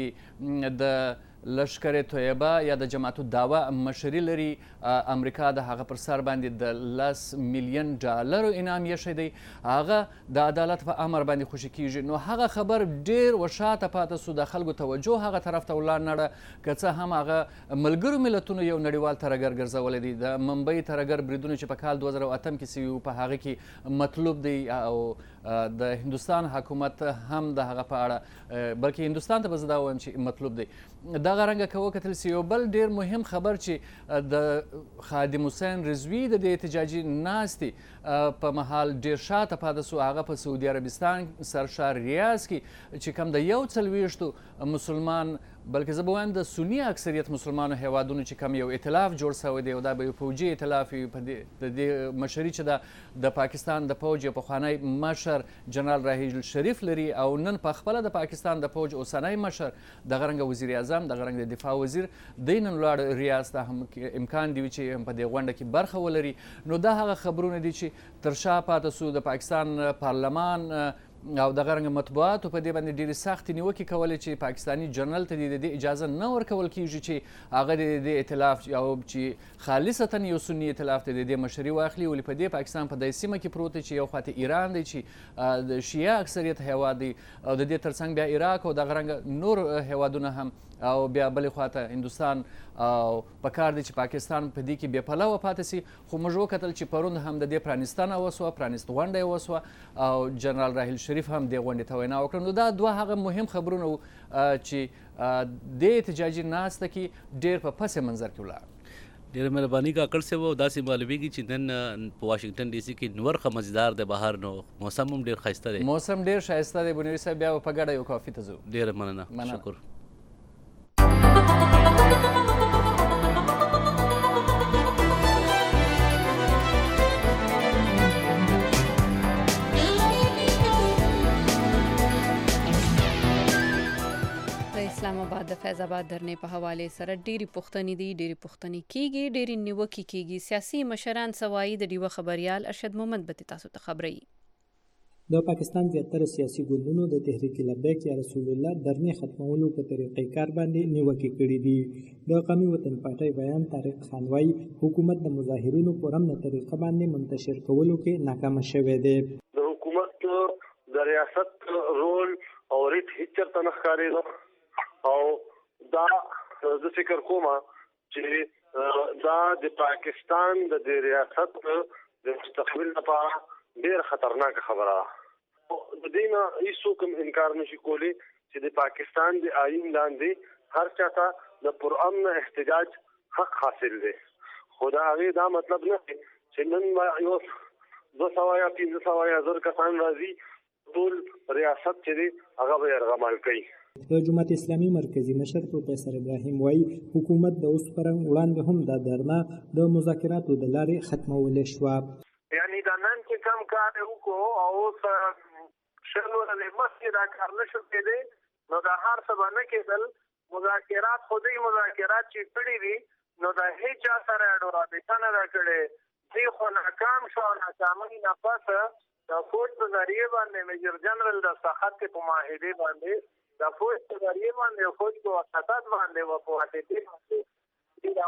چې د لشکر طیبه یا د جماعت الدعوه مشري لري امریکا د هغه پر سر باندې د 10 میلیون ډالرو انعام یې دی هغه د عدالت په امر باندې خوشي کیږي نو هغه خبر ډیر وشاته پاتې سو د خلکو توجه هغه طرف ته ولاړ نړه که څه هم هغه ملګرو ملتونو یو نړیوال ترګر ګرځولی دی د ممبئی ترګر بریدونه چې په کال 2008 کې سوي په هغه کې مطلوب دی او د هندوستان حکومت هم د هغه په اړه بلکې هندوستان ته به زه دا وایم چې مطلوب دی. دغه رنګه که وکتل سي یو بل ډېر مهم خبر چې د خادم حسین رضوي د دې احتجاجي ناستې په مهال ډېر شاته پاتې سو هغه په سعودي عربستان سرشار ریاض کې چې کوم د 41 مسلمان بلکې زه به وایم د سني اکثریت مسلمانو هیوادونو چې کوم یو ائتلاف جوړ سوی دی او دا به یو پوجي ائتلاف وي په دې مشري چې د پاکستان د پوج یو پخوانی مشر جنرال راحیل شریف لري او نن په خپله د پاکستان د پوج اوسنی مشر دغه رنګه وزیر اعظم دغه رنګ د دفاع وزیر دی نن ولاړ ریاض ته هم امکان دی چې په دې غونډه کې برخه ولري نو دا هغه خبرونه دي چې تر شا پاتې سو د پاکستان پارلمان او دغه رنګه مطبوعاتو په دې باندې ډېرې سختې نیوکې کولې چې پاکستاني جنرال ته د دې اجازه نه ورکول کیږي چې هغه د دې ائتلاف او چې خالصتا یو سني ائتلاف ته د دې مشري واخلي ولې په دې پاکستان په دې سیمه کې پروت دی چې یو خواته ایران دی چې د شیعه اکثریت هیواد دی او د دې ترڅنګ بیا عراق او دغه رنګه نور هیوادونه هم او بیا بلې خواته هندوستان او پکار دی چې پاکستان په دې کې بې پلوه پاتې سي خو موږ وکتل چې پرون هم د دې پرانیستنه وسوه پرانیست غونډه یې وسوه او جنرال راحیل شریف هم دې غونډې ته وینا وکړه نو دا دوه هغه مهم خبرونه وو چې د احتجاجي ناسته کې ډېر په پس منظر کې ولاړ. ډېره مهرباني کاکړ صاحب او داسې معلومیږي چې نن په واشنګټن ډي سي کې نور ښه مزیدار دی بهر نو موسم هم ډېر ښایسته دی. موسم ډېر ښایسته دی بنیري صاحب بیا په ګډه یو کافي ته ځو. ډېره مننه شکر. اسلام آباد د فیض آباد درنې په حواله سره ډېری پوښتنې دي ډېری پوښتنې کیږي ډېری نیوکې کیږي سیاسي مشران سوایي د ډیوه خبريال ارشد محمد به تاسو ته خبري. د پاکستان زیاتره سیاسي ګوندونو د تحریک لبیک یا رسول الله درنې ختمولو په طریقې کار باندې نیوکې کړې دي. د قومي وطن پارټۍ بیان طارق خان وايي حکومت د مظاهرینو په رمنه طریقه باندې منتشر کولو کې ناکام شوی دی. د حکومت د ریاست رول او ریټ هیڅ چرته نه ښکارېده او دا زه فکر کوم چې دا د پاکستان د ریاست د مستقبل لپاره ډېر خطرناک خبره ده. د دې نه هیڅوک هم انکار نشي کولی چې د پاکستان د آئین لاندې هر چاته د پرامن احتجاج حق حاصل دی خو د هغې دا مطلب نه دی چې نن یو 200 یا 500 یا 1000 کسان راځي ټول ریاست چې دی هغه به یرغمال کوي. د جماعت اسلامي مرکزی مشر پروفیسور ابراهیم وايي حکومت د اوس پرنګ وړاندې هم دا درنه د مذاکراتو د لارې ختمول شو. یعنی دا نن چې کم کار وکړو او شنو له مخکې دا کار نشو کېدی نو دا هر څه باندې کېدل مذاکرات خودي مذاکرات چې کړي دي نو دا هیڅ چا سره اډو رابطه نه دا کړي دی خو ناکام شو ناکامۍ نه پس د فوج په ذریعه باندې میجر جنرال د سخت په معاهده باندې د فوج په ذریعه باندې فوج په وساطت باندې او په واسطه باندې دا وګړه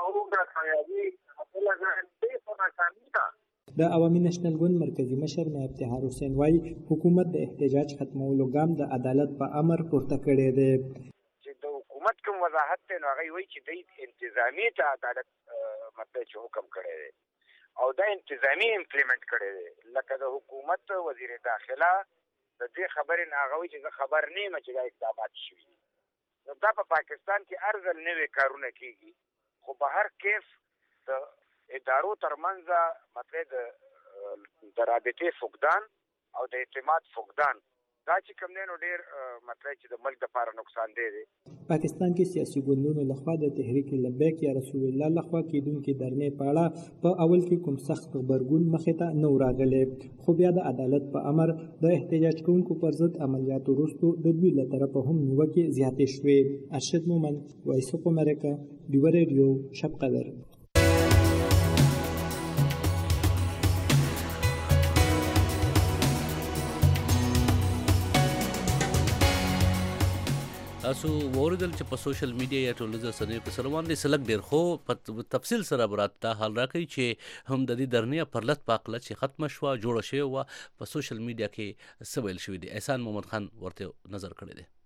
کامیابی خپل ځان دې په ناکامي ده. د عوامي نېشنل ګوند مرکزی مشر نایب طاهر حسین وایي حکومت د احتجاج ختمولو ګام د عدالت په امر پورته کړی دی. چې د حکومت کوم وضاحت دی نو هغه وایي چې د انتظامی ته عدالت مطلب چې حکم کړی دی او دا انتظامی امپلیمنٹ کړی دی. لکه د حکومت وزیر داخله د دې خبرې نه هغه وایي چې زه خبر نه یم چې دا اقدامات شوي دي. نو دا په پاکستان کې هر ځل نوي کارونه کېږي خو په هر کیس د ادارو ترمنځ مطلب د رابطې فقدان او د اعتماد فقدان دا چې کوم دی نو ډېر مطلب چې د ملک دپاره نقصان دی. پاکستان کې سیاسي ګوندونو لخوا د تحریک لبیک یا رسول الله لخوا کېدونکې درنې په اړه په اول کې کوم سخت غبرګون مخې ته نه و راغلی، خو بیا د عدالت په امر د احتجاج کوونکو پر ضد عملیاتو وروستو د دوی له طرفه هم نیوکې زیاتې شوې. ارشد مومند، وایس اف امریکا، ډیوه ریډیو، شب قدر. تاسو ووریدل چې په سوشل میډیا یا ټولنیزو رسنیو کې سره باندې سلک ډېر خو په تفصیل سره برات ته حال راکوي چې هم د دې درنې پرلت پاکله چې ختمه شوه جوړه شوې وه په سوشل میډیا کې څه ویل شوي دي. احسان محمد خان ورته نظر کړی دی.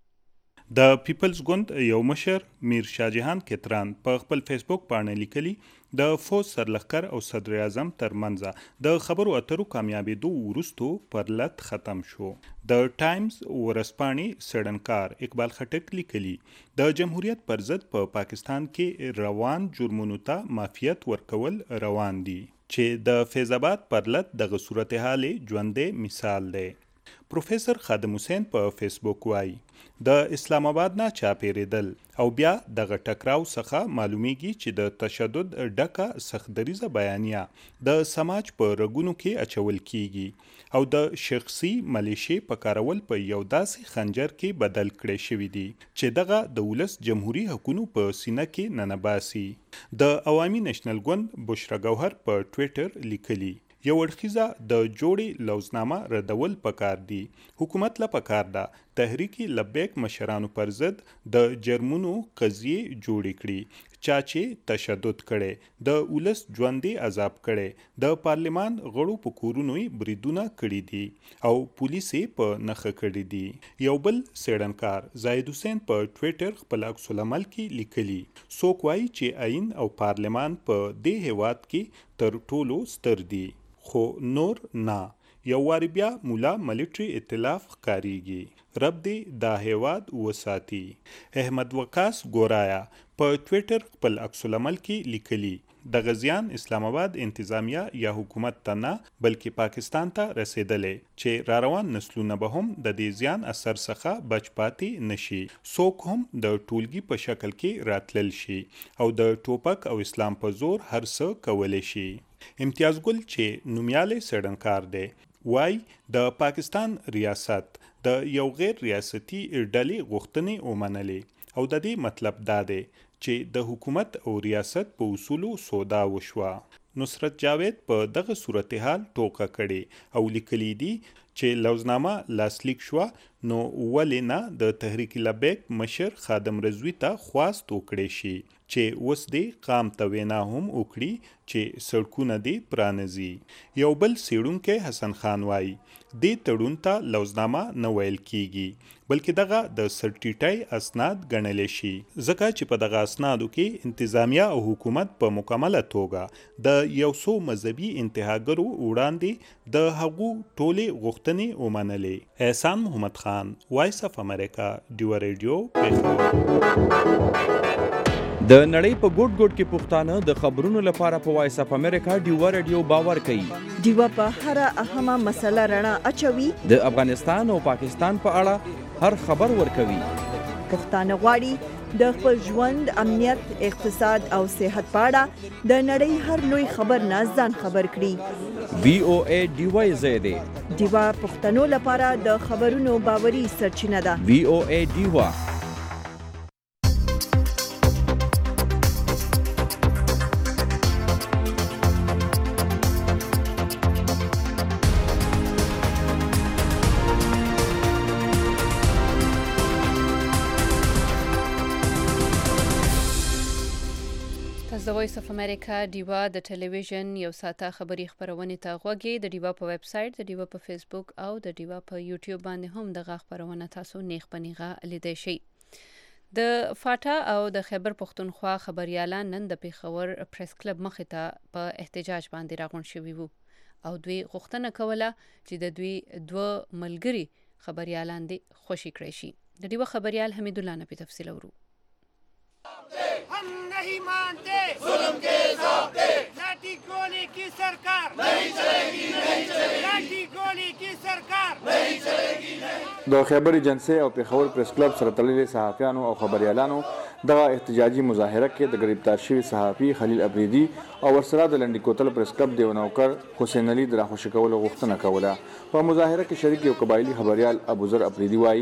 د پیپلز ګوند یو مشر میر شاه جهان کتران په خپل فیسبوک باندې لیکلي د فوج سرلښکر او صدر اعظم ترمنځ د خبرو اترو کامیابېدو وروستو پرلت ختم شو. د ټایمز ورځپاڼې څېړنکار اقبال خټک لیکلي د جمهوریت پر ضد په پاکستان کې روان جرمونو ته معافیت ورکول روان دي چې د فیض آباد پرلت دغه صورتحال ژوندی مثال دی. پروفیسر خادم حسین په فیسبوک وایي د اسلام آباد نه چاپېرېدل او بیا دغه ټکراو څخه معلومیږي چې د تشدد ډکه سختدریزه بیانیه د سماج په رګونو کې اچول کیږي او د شخصي ملیشې په کارول په یو داسې خنجر کې بدل کړی شوي دي چې دغه د ولس جمهوریت حقونو په سینه کې ننباسي. د عوامي نېشنل ګوند بشرا ګوهر په ټویټر لیکلي یو اړخیزه د جوړې لوزنامه ردول پکار دي. حکومت له پکار ده تحریک لبیک مشرانو پر ضد د جرمونو قضیې جوړې کړي چا چې تشدد کړي، د ولس ژوندی عذاب کړي، د پارلمان غړو په کورونو بریدونه کړي دي او پولیس په نښه کړي دي. یو بل څېړنکار زاهد حسین په ټویټر خپل عکس العمل کې لیکلي څوک وایي چې آئین او پارلمان په دې هیواد کې تر ټولو ستر دي خو نور نه. یو واری بیا مولا ملیټري ائتلاف ښکاریږي، رب دې دا هیواد وساتي. احمد وقاص ګورایا په ټویټر خپل عکس العمل کې لیکلي د غزیان اسلام آباد انتظامیه یا حکومت ته نه بلکې پاکستان ته رسیدلې چې را روان نسلونه به هم د دې زیان اثر څخه بچ پاتې نشي. څوک هم د ټولګي په شکل کې راتلل شي او د ټوپک او اسلام په زور هر څه کولی شي. امتیاز ګل چې نومیالی څېړنکار دی وای د پاکستان ریاست د یو غیر ریاستي ډلې غوښتنې ومنلې او د دې مطلب دا دی چې د حکومت او ریاست په اصولو سودا وشوه. نصرت جاوید په دغه صورتحال ټوکه کړې او لیکلي دي چې لوزنامه لاسلیک شوه نو ولې نه د تحریک لبیک مشر خادم رضوي ته خواست وکړی شي چې اوس دې قام ته وینا هم وکړي چې سړکونه دې پرانځي. یو بل څېړونکی حسن خان وایي دې تړون ته لوزنامه نه ویل کیږي بلکې دغه د سرټیټۍ اسناد ګڼلی شي ځکه چې په دغه اسنادو کې انتظامیه او حکومت په مکمله توګه د یو څو مذهبي انتهاګرو وړاندې د هغو ټولې غوښتنې ومنلې. احسان محمد خان، وایس اف امریکا، ډیوه ریډیو، پېښور. د نړۍ په ګوټ ګوټ کې پښتانه د خبرونو لپاره په وایس اف امریکا ډیوه ریډیو باور کوي. ډیوه په هر اهمه مسله رڼا اچوي. د افغانستان او پاکستان په اړه هر خبر ورکوي. پښتانه غواړي د خپل ژوند، امنیت، اقتصاد او صحت په اړه د نړۍ هر لوی خبر نه ځان خبر کړي. VOA ډیوه زیاده ډیوه پښتنو لپاره د خبرونو باوري سرچینه ده. VOA ډیوه. د وایس اف امریکا ډیوا د ټلویزیون یو ساعته خبری خبرونه ته غوږی د ډیوا په ویب سټ د ډیوا په فیسبوک او د ډیوا په یوټیوب باندې هم د خبرونه تاسو نیغ پنیغه لیدئ شئ. د فاټا او د خیبر پختونخوا خبريالان نن د پیښور پریس کلب مخې ته په احتجاج باندې راغون شوي وو او دوی غوښتنه کوله چې د دوی دوه ملګري خبريالان دي خوشي کړی شي. د ډیوا خبريال حمید الله نه په تفصیل اورو. हम नहीं मानते जुल्म के ज़ाब्ते, लाठी गोली की सरकार नहीं चलेगी, नहीं चलेगी, लाठी गोली की सरकार नहीं चलेगी, नहीं. د خیبر ایجنسی او پیښور پریس کلب سره تړلي صحافیانو او خبريالانو دغه احتجاجي مظاهره کې د گرفتار شوي صحافي خلیل ابریدي او ورسره د لنډي کوتل پریس کلب دیو نوکر حسین علي د راخوشي کولو غوښتنه کوله. په مظاهره کې شریک یو قبایلی خبريال ابوذر ابریدي وایي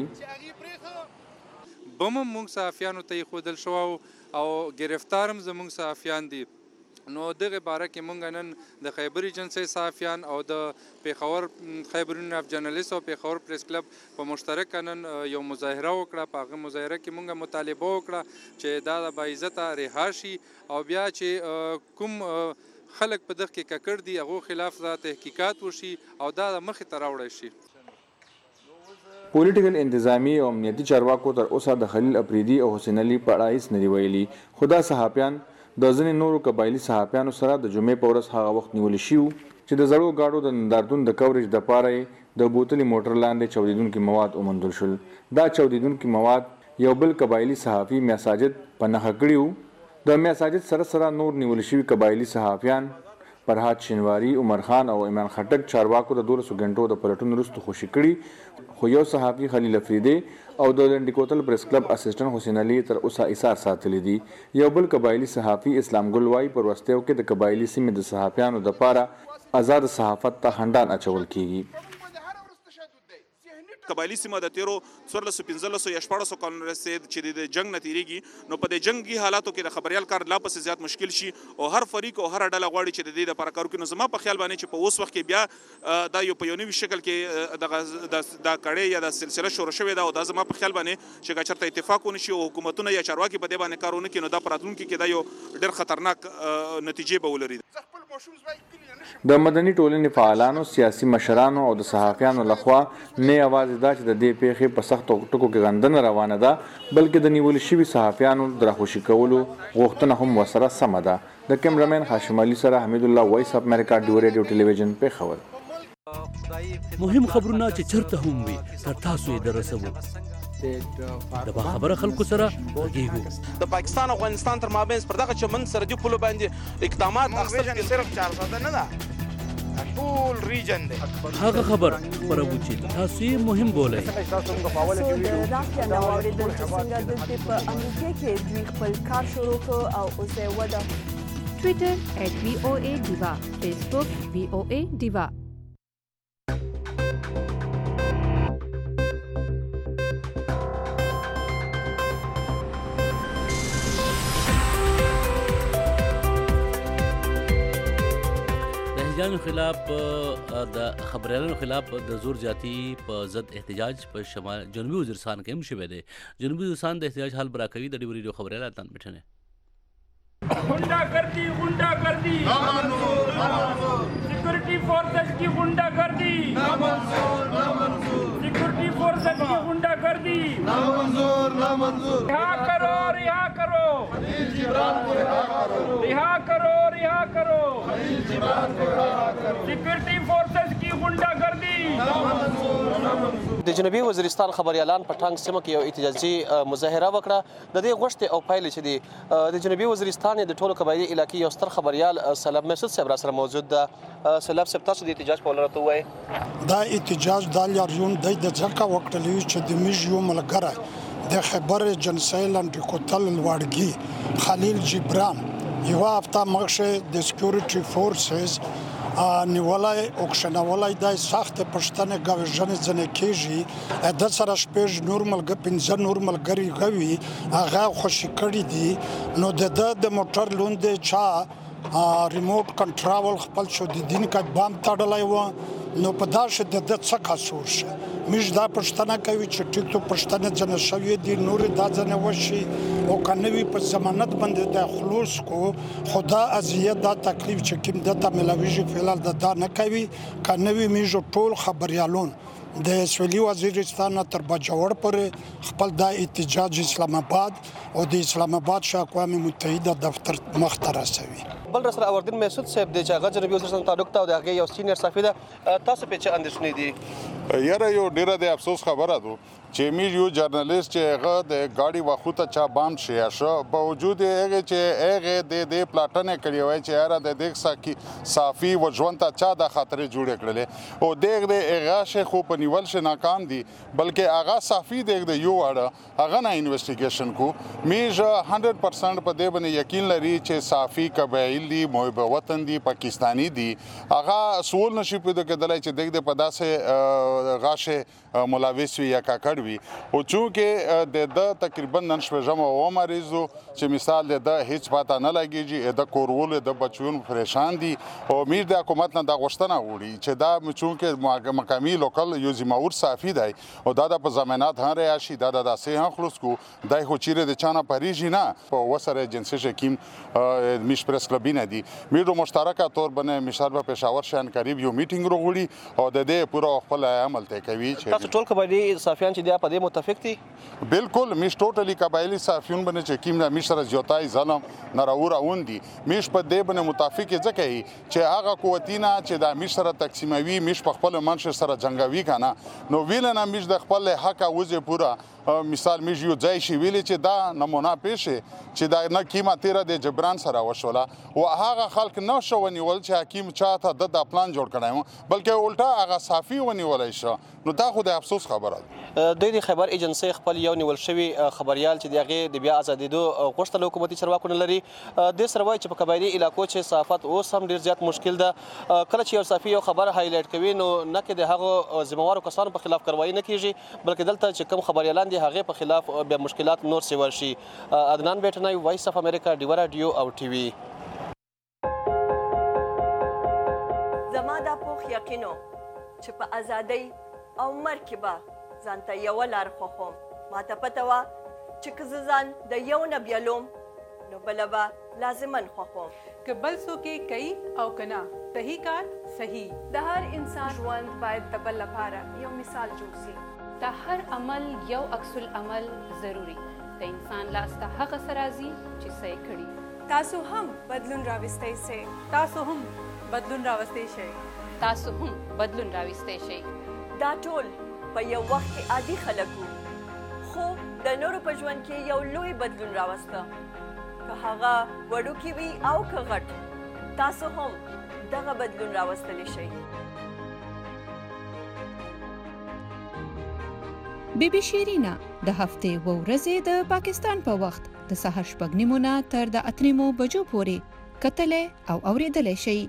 بم موږ صحافیانو ته خودل شو او گرفتارم زموږ صحافیان دي. نو دغه باره کې مونږ نن د خیبر ایجنسی صحافیان او د پیښور خیبر یونین اف جرنالیست او پیښور پریس کلب په مشترک نن یو مظاهره وکړه. په هغه مظاهره کې مونږ مطالبه وکړه چې دا د باعزته رها شي او بیا چې کوم خلک په دغه کې ککړ دي هغه خلاف تحقیقات وشي او دا مخې ته راوړی شي. پولیټیکل انتظامی او امنیتي چارواکو تر اوسه د خلیل افریدي او حسین علي په اړه هیڅ نه دی ویلي. خدا صحافیان د ځینې نورو قبایلي صحافیانو سره د جمعې په ورځ هغه وخت نیول شي چې د زړو گاډو د نندارتون د کوریج د پاره د بوتلې موټر لاندې چاودیدونکي مواد وموندل شول. دا چاودیدونکي مواد یو بل قبایلي صحافي میاساجد په نښه کړي. د میاساجد سره سره نور نیول شوي قبایلي صحافیان فرهاد شینواری، عمر خان او ایمان خټک چارواکو د 1200 غنټو د پلټون وروسته خوشي کړي. خو یو صحافي خلیل افریدي او د لنډي کوتل پریس کلب اسسټنټ حسین علي تر اوسه ایثار ساتلی دي. یو بل قبایلی صحافي اسلام ګل وای پر وستیو کې د قبایلی سیمې د صحافیانو د پاره آزاد صحافت ته خندان اچول کیږي. قبایلی سیمه د 1315 یا 1400 کلونو رسید چې د جنگ نتیریږي. نو په د جنگي حالاتو کې د خبريال کار لا پس زیات مشکل شي او هر فریق او هر ډله غواړي چې د دې لپاره کار وکړي. نو زما په خیال باندې چې په اوس وخت کې بیا دا یو په یو نوي شکل کې د کړې یا د سلسله شروع شوې ده او دا زما په خیال باندې چې چېرته اتفاق ونشي او حکومتونه یا چارواکي په دې باندې کار ونه کړي نو دا په راتلونکي کې دا یو ډېر خطرناک نتیجې به ولري. د مدني ټولنې فعالانو، سیاسي مشرانو او د صحافیانو لخوا نه یوازې دا چې د دې پیښې په سختو ټکو کې غندنه روانه ده بلکې د نیول شوي صحافیانو د راخوشي کولو غوښتنه هم ورسره سمه ده. د کیمرامین هاشم علي سره حمید الله، وایس اف امریکا، ډیو ریډیو ټلویزیون، پیښور. مهم خبرونه چې چرته هم وي تر تاسو یې درسوو. د باخبره خلکو سره غږیږو. د پاکستان او افغانستان تر مابین پر دغه چمن سرحدي پولو باندې اقدامات اخیستل صرف 400 نه ده، ټول ریجن دی. هغه خبر خبرو چې تاسو یې مهم بولئ. د راکیا نو اوریدل چې څنګه د په امریکا کې دوی خپل کار شروع کړ او اوس یې وده. ټویټر @VOA Diva، فیسبوک VOA Diva. احتجاجونو خلاف د خبريالانو خلاف د زور زیاتی په ضد احتجاج په شمال جنوبي وزیرستان کې هم شوی دی. جنوبي وزیرستان د احتجاج حل براکوي. د ډیو ریډیو خبريال تان بټنه गुंडागर्दी ना मंजूर, सिक्योरिटी फोर्सेस की गुंडागर्दी ना मंजूर, सिक्योरिटी फोर्सेस की गुंडागर्दी ना मंजूर. रिहा करो खलील जिब्रान को रिहा करो खलील जिब्रान को सिक्योरिटी फोर्सेस की गुंडागर्दी ना मंजूर. د جنوبي وزیرستان خبريالان په ټانګ سیمه کې یو احتجاجي مظاهره وکړه. د دې غوښتنې او پایلې چې دي د جنوبي وزیرستان د ټولو قبایلي علاقې یو ستر خبريال سلام مسعود صاحب را سره موجود ده. سلام صاحب، تاسو د احتجاج په اړه راته وایي. دا احتجاج د یارجون د ځکه وکړلی چې د میجو ملګری د خبر ایجنسی لنډي کوتل لوړګي خلیل جبران یو هفته مخکې د سکیورټي فورسز نیولای اوکشنولای د سخت پښتنه غوښنه ځنه کېږي. د سره شپږ نورمال پنځه نورمال غري غوي هغه خوشی کړی دي. نو د موټر لوند چا ریموټ کنټرول خپل شو د دین کا بام تړلای و. نو په داسې د ده څه قصور شه موږ دا پوښتنه کوي چې ټیک تو پوښتنې ځنې شوې دي نورې دا ځنې وشي او که نه وي په ضمانت باندې د خلوص کو خو دا اذیت دا تکلیف چې کوم دته میلاویږي فعلال دا نه کوي که نه وي موږ ټول خبریالون د سویلي وزیرستان تر باجوړ پورې خپل دا احتجاج اسلام آباد او د اسلام آباد شاه اقوام متحده دفتر مخ ته رسوي. بل رسره اوردین مسعود صاحب د هغه جنوبي وزیرستان تعلق ته د هغه یو سینیئر صحافي ده تاسو په چا اندېښنې دي؟ یاره یو ډیره د افسوس خبره ده چې می یو جرنالیست چې هغه د گاډي واخوته چا بام شي شو باوجود هغه چې هغه د پلاټنه کړی وای چې یاره د دې ساکي صافي و ژوند ته چا د خاطر جوړ کړل او دغه هغه شیخ په نیول ش ناکام دي بلکې هغه صافي دغه یو اړه هغه نه انویسټیګیشن کو میجه 100% په دې باندې یقین لري چې صافي قبایل دي محب وطن دي پاکستانی دي هغه سوال نشي پیدا کېدلای چې دغه په داسه غاشه ملاوث وي یا کاکړ وي او چونکه د تقریبا نن شپږم او مریضو چې مثال د هیڅ پاته نه لګیږي د کورول د بچون پریشان دي او میر د حکومت نه د غوښتنه وړي چې دا چونکه مقامی لوکل یو زمور صافي دی او دا د ضمانت هر راشي دا د سه خلص کو دای خو چیرې د چانه پریږي نه په وسره جنسي شکیم میش پریس کلب نه دي میرو مشترکه تور باندې مثال په پېښور شان قریب یو میټینګ وروړي او د دې پوره خپل عمل ته کوي چې تاسو ټول قبایلی صافیان چې دی په دې متفق دي بالکل میش ټوټلی قبایلی صافیون باندې چې کیم د میش سره جوتای ظلم نراور اوندي میش په دې باندې متفق ځکه چې هغه قوتینا چې د میش سره تقسیموي میش په خپل منش سره جنگوي کنه نو ویل نه میش د خپل حق اوځي پورا مثال میش یو ځای شي ویل چې دا نمونه پېښه چې دا نه کیمه تیرا د جبران سره وشوله او هغه خلک نو شو ونیول چې حکیم چاته د پلان جوړ کړای بلکې الټا هغه صافي ونیولای شو نو دا خو د افسوس خبره ده د خبر ایجنسی خپل یو نیول شوی خبريال چې دغه د بیا ازادېدو غوښتل حکومتي چارواکو نه لري د سروای چې په قبایلی علاقو چې صحافت اوس هم ډیر زیات مشکل ده کله چې یو صحافي یو خبر هایلایټ کوي نو نه کې د هغه ذمہوارو کسانو په خلاف کاروایی نه کیږي بلکې دلته چې کوم خبريالان دي هغه په خلاف بیا مشکلات نور سی ورشي عدنان بیٹنای وایس اف امریکا ډیوا رادیو او ټي وي زما دا پوخ یقینو چې په ازادۍ او مرکبه ځانته یو لار خوخم ما ته پته وه چې که زه ځان د یو نه بیلوم نو بله به لازمن خوخم که بل څوک یې کوي او که نه صحیح کار صحیح د هر انسان ژوند باید د بل لپاره یو مثال جوړ سي د هر عمل یو عکس العمل ضروري د انسان لاس ته هغه څه راځي چې څه یې کړي تاسو هم بدلون راوستی سئ تاسو هم بدلون راوستی شئ تاسو هم بدلون راوستی شئ دا ټول په یو وخت کې عادي خلک وو خو د نورو په ژوند کې یو لوی بدلون راوسته که هغه وړوکی وي او که غټ تاسو هم دغه بدلون راوستلی شئ بی بی شیرینا د هفتې و ورځې د پاکستان په وخت د سهار 8:30 نه تر د 8:30 بجو پورې کتلې او اوریدلې شي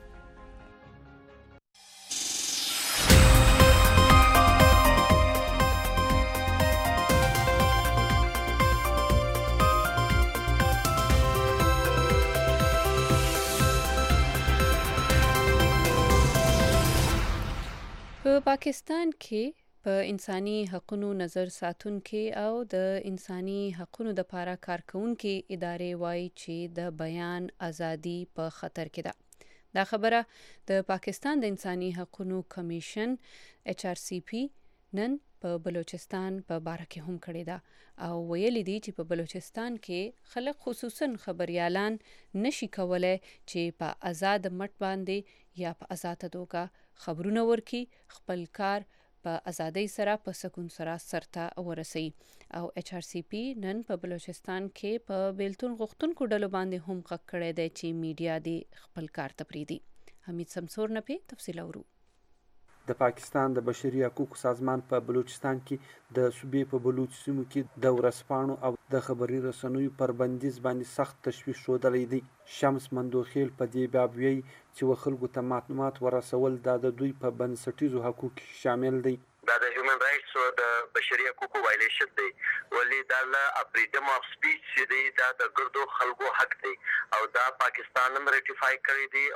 په پاکستان کې په انساني حقوقو نظر ساتونکي او د انساني حقوقو د لپاره کارکونکي ادارې وایي چې د بیان ازادي په خطر کې ده. دا خبره د پاکستان د انساني حقوقو کمیشن HRCP نن په بلوچستان په باره کې هم کړې ده او ویلي دي چې په بلوچستان کې خلک خصوصا خبريالان نشي کولای چې په آزاد مټ باندې یا په آزاد توګه خبرونه ورکي خپل کار په ازادۍ سره په سکون سره سرته ورسي او HRCP نن په بلوچستان کې په بیلتون غوښتونکو ډلو باندې هم غږ کړی دی چې میډیا دې خپل کار ته پرېږدي. حمید سمسور نه پې تفصیل اورو. د پاکستان د بشري حقوقو سازمان په بلوچستان کې د صوبې په بلوچ سیمو کې د ورځپاڼو او د خبري رسنیو پر بندیز باندې سخت تشویش ښودلی دی. شمس مندوخیل په دې باب وایي چې خلکو ته معلومات ورسول دا د دوی په بنسټیزو حقوقو کې شامل دی. دا د هیومن رایټس او د بشري حقوقو وایلیشن دی ولې دا له فریډم اف سپیچ چې دی دا د ګردو خلکو حق دی او دا پاکستان هم ریټیفای کړی دی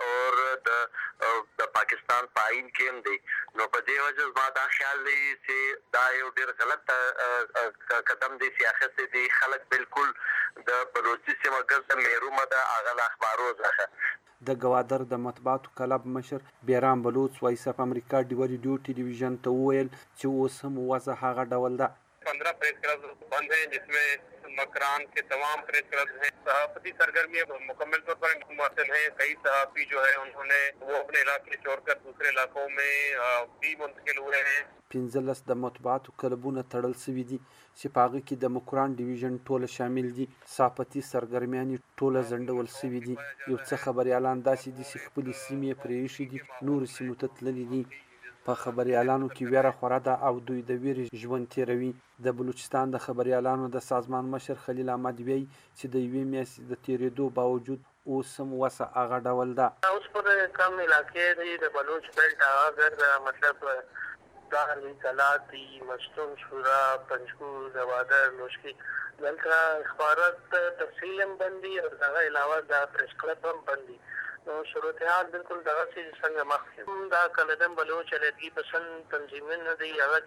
او د پاکستان په آئین کې هم دی. نو په دې وجه زما دا خیال دی چې دا یو ډېر غلط قدم دی چې اخیستی دی. خلک بالکل د بلوچي سیمه ګرد محرومه ده هغه له اخبارو څخه. د ګوادر د مطبوعاتو کلب مشر بیرام بلوچ وایس اف امریکا ډیو ریډیو ټلویزیون ته وویل چې اوس هم وضع هغه ډول ده. 15 प्रेस क्लब बंद हैं जिसमें मकरान के तमाम प्रेस क्लब हैं. सहाफती सरगर्मियाँ मुकम्मल तौर पर मुअत्तल हैं. कई सहाफ़ी जो है उन्होंने वो अपने इलाके छोड़कर दूसरे इलाकों में भी मुंतकिल हुए हैं. 15 د مطبوعاتو کلبونه تړل شوي دي چې په هغه کې د مکران ډیویژن ټوله شامل دي. صحافتي سرګرمیانې ټوله ځنډول شوي دي. یو څه خبریالان داسې دي چې خپلې سیمې پرې ایښي دي نورو سیمو ته تللي دي. په خبریالانو کې ویره خوره ده او دوی د ویرې ژوند تیروي. د بلوچستان د خبریالانو د سازمان مشر خلیل احمد وایي چې د یوې میاشتې د تیرېدو باوجود اوس هم وضع هغه ډول ده. اوس پر کم علاقې دی د بلوچ بیلټ اگر مطلب داروی کلات دی مشتون شورا پنجکور دوادر نوشکی دلته اخبارات تفصیل هم بندي او دغه علاوه د پریس کلب هم بندي. نو صورتحال بالکل دغه چې څنګه مخکې دا کلدم بلوچ علیحدګي پسند تنظیمونه دی هغه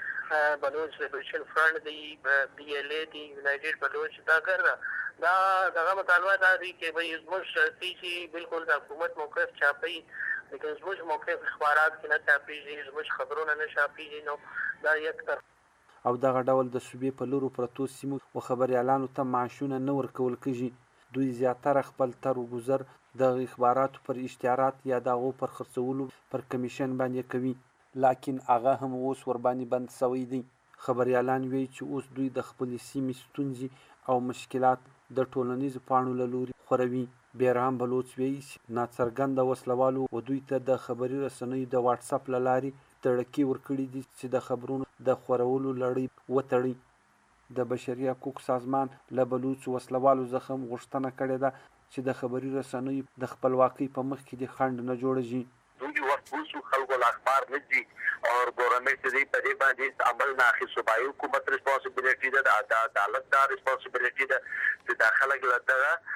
کې بلوچ لیبریشن فرنٹ دی بی ایل ای دی یونایټډ بلوچ دا ګرده دا دغه مطالبه دا دی چې به زموږ شرطي چې بالکل د حکومت موقف چاپي لیکن زموږ موقف اخبارات کې نه چاپېږي زموږ خبرونه نه چاپېږي. نو دا یک طرف او دغه ډول د صوبې په لورو پرتو سیمو و خبریالانو ته معاشونه نه ورکول کېږي. دوی زیاتره خپل تر و ګذر د اخباراتو پر اشتهارات یا د هغو پر خرڅولو پر کمیشن باندې کوي لکن هغه هم اوس ورباندې بند شوی دی. خبریالان وایي چې اوس دوی د خپلې سیمې ستونزې او مشکلات د ټولنیزو پاڼو له لوري خوروي. بیرام بلوچ وایي چې ناڅرګنده وسلوالو و دوی ته د خبري رسنیو د واټساپ له لارې تړکې ورکړي دي چې د خبرونو د خورولو لړۍ وتړي. د بشري حقوق سازمان له بلوچ وسلوالو څخه غوښتنه کړې ده چې د خبري رسنیو د خپلواکۍ په مخ کې د خنډ نه جوړېږي. دوی وخت اوسو خلکو له اخبار نه دي او ګورنمنت دې په دې باندې عمل نه اخلي. صوبایي حکومت ریسپانسیبিলিټي ده د عدالت دا ریسپانسیبিলিټي ده چې د خلک له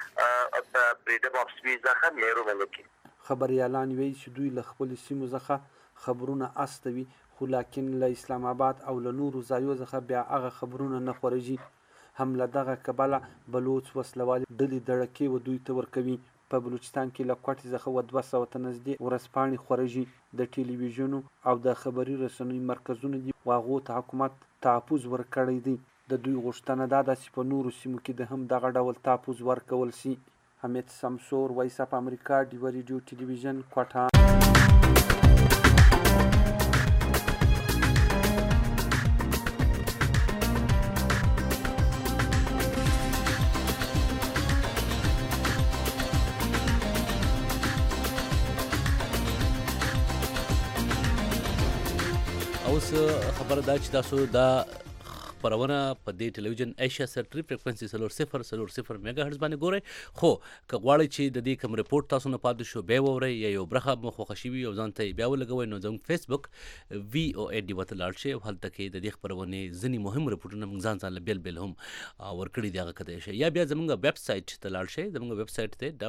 دغه فریډم اف سپیچ څخه محروم نه کړي. خبریالان وایي چې دوی له خپلو سیمو څخه خبرونه استوي خو لکن له اسلام آباد او له نورو ځایو څخه بیا هغه خبرونه نه خورېږي. هم له دغه کبله بلوچ وسلوالې ډلې دړکې و دوی ته ورکوي. په بلوچستان کې له کوټې څخه 200 ته نږدې ورځپاڼې خورېږي. د ټلویزیونو او د خبري رسنیو مرکزونه دي و هغو ته حکومت تحفظ ورکړی دی. د دوی غوښتنه دا ده چې په نورو سیمو کې د هم دغه ډول تحفظ ورکول شي. حمید سمسور وایس اف امریکا ډیو ریډیو ټلویزیون کوټه. اوس خبره دا چې تاسو دا خبرونه په دې ټلویزیون ایشیا سرټری فریکوئنسي 0.0 میگا هرتز باندې ګورئ. خو که غواړئ چې د دې کوم ریپورت تاسو نه پاتې شو بیا وورئ یا یو برخه مو خوښه شوي او ځان ته بیا ولګوئ نو زموږ فیسبوک VOA ډیوه ته لاړ شئ او هلته کې د دې خبرونې ځینې مهم ریپورټونه موږ ځان له بیل بیل هم ورکړي دي هغه کتلی شئ یا بیا زموږ ویب سایټ ته لاړ شئ. زموږ ویب سایټ دی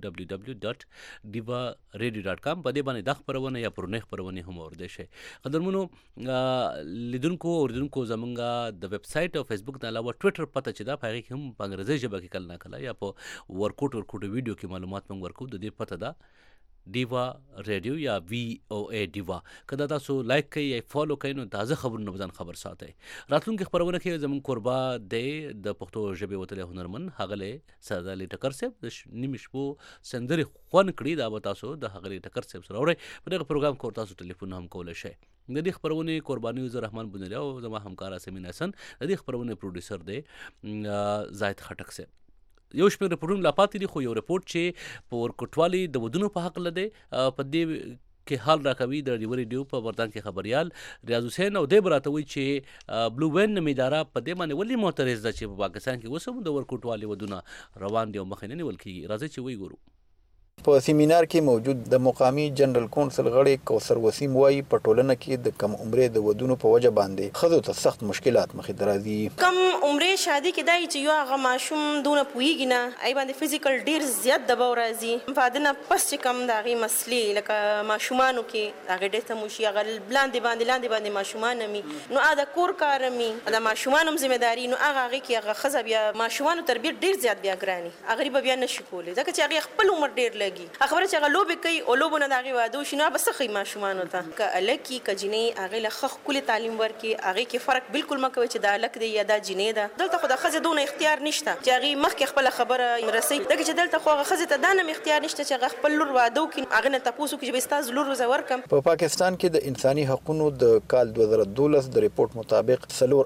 www.divaradio.com. په دې باندې دا خبرونه یا پرونی خبرونې هم اوردی شئ. قدرمنو لیدونکو اوریدونکو زموږ د ویب سایټ او فیسبوک نه علاوه ټویټر پته چې دا په هغې کې هم په انګریزي ژبه کې کله نه کله یا په ورکوټ ویډیو کې معلومات موږ ورکوو. د دې پته ده ډیوا ریډیو یا VOA ډیوا. که دا تاسو لایک کوئ یا فالو کوئ نو تازه خبرونه به ځان خبر ساتئ. راتلونکي خبرونه کې زموږ کوربه دی د پښتو ژبې وتلی هنرمند ښاغلی سردار علي ټکر صاحب د نیمې شپو سندرې خوند کړي. دا به تاسو د ښاغلي ټکر صاحب سره اورئ. په دغه پروګرام کې تاسو ټلیفون هم کولی شئ. د دې خبرونې قرباني زه رحمان بنیری او زما همکار اسمین حسن. د دې خبرونې پروډیوسر دی زاهد خټک صاحب. یو شمېر ریپورټونه لا پاتې دي خو یو ریپورټ چې په ورکوټوالي د ودونو په حق لدی په دې کې حال راکوي د ډیو ریډیو په وردان کې خبریال ریاض حسین او دی براته وی چې بلو وین نومې اداره په دې باندې ولې معترض ده چې په پاکستان کې اوس هم د ورکوټوالي ودونه روان دي او مخې نه نیول کېږي. راځئ چې وی ګورو. په سیمینار کې موجود د مقامی جنرال کونسل غړي کوثر وسیم وایي په ټولنه کې د کم عمرې د ودونو په وجه باندې ښځو ته سخت مشکلات مخې ته راځي. کم عمرې شادي کې دای چې یو هغه ماشوم دونه پوهیږي نه ای باندې فزیکل ډیر زیات دباو راځي. واده نه پس چې کم د هغې مسلې لکه ماشومانو کې هغې ډېر ته موشي هغه لاندې باندې ماشومان مي نو هغه د کور کار مي د ماشومان هم ذمهداري نو هغې کې هغه ښځه بیا ماشومانو تربیت ډیر زیات بیا ګراني هغې به بیا نشي کولی ځکه چې هغې خپل عمر ډیر لګي خبره چې هغه لوبې کوي او لوبو نه د هغې واده وشي نو به څه ښایي ماشومانو ته که هلک وي که جینۍ هغې له ښه ښکلې تعلیم ورکړي هغې کې فرق بالکل مه کوئ چې دا هلک دی یا دا جینۍ ده. دلته خو د ښځې دونه اختیار نشته چې هغې مخکې خپله خبره رسوي ځکه چې دلته خو هغه ښځې ته دا هم اختیار نشته چې هغه خپل لور واده وکړي هغې نه تپوس وکړي چې به ستا لور زه ورکړم. په پاکستان کې د انساني حقونو د کال 2012 د ریپورت مطابق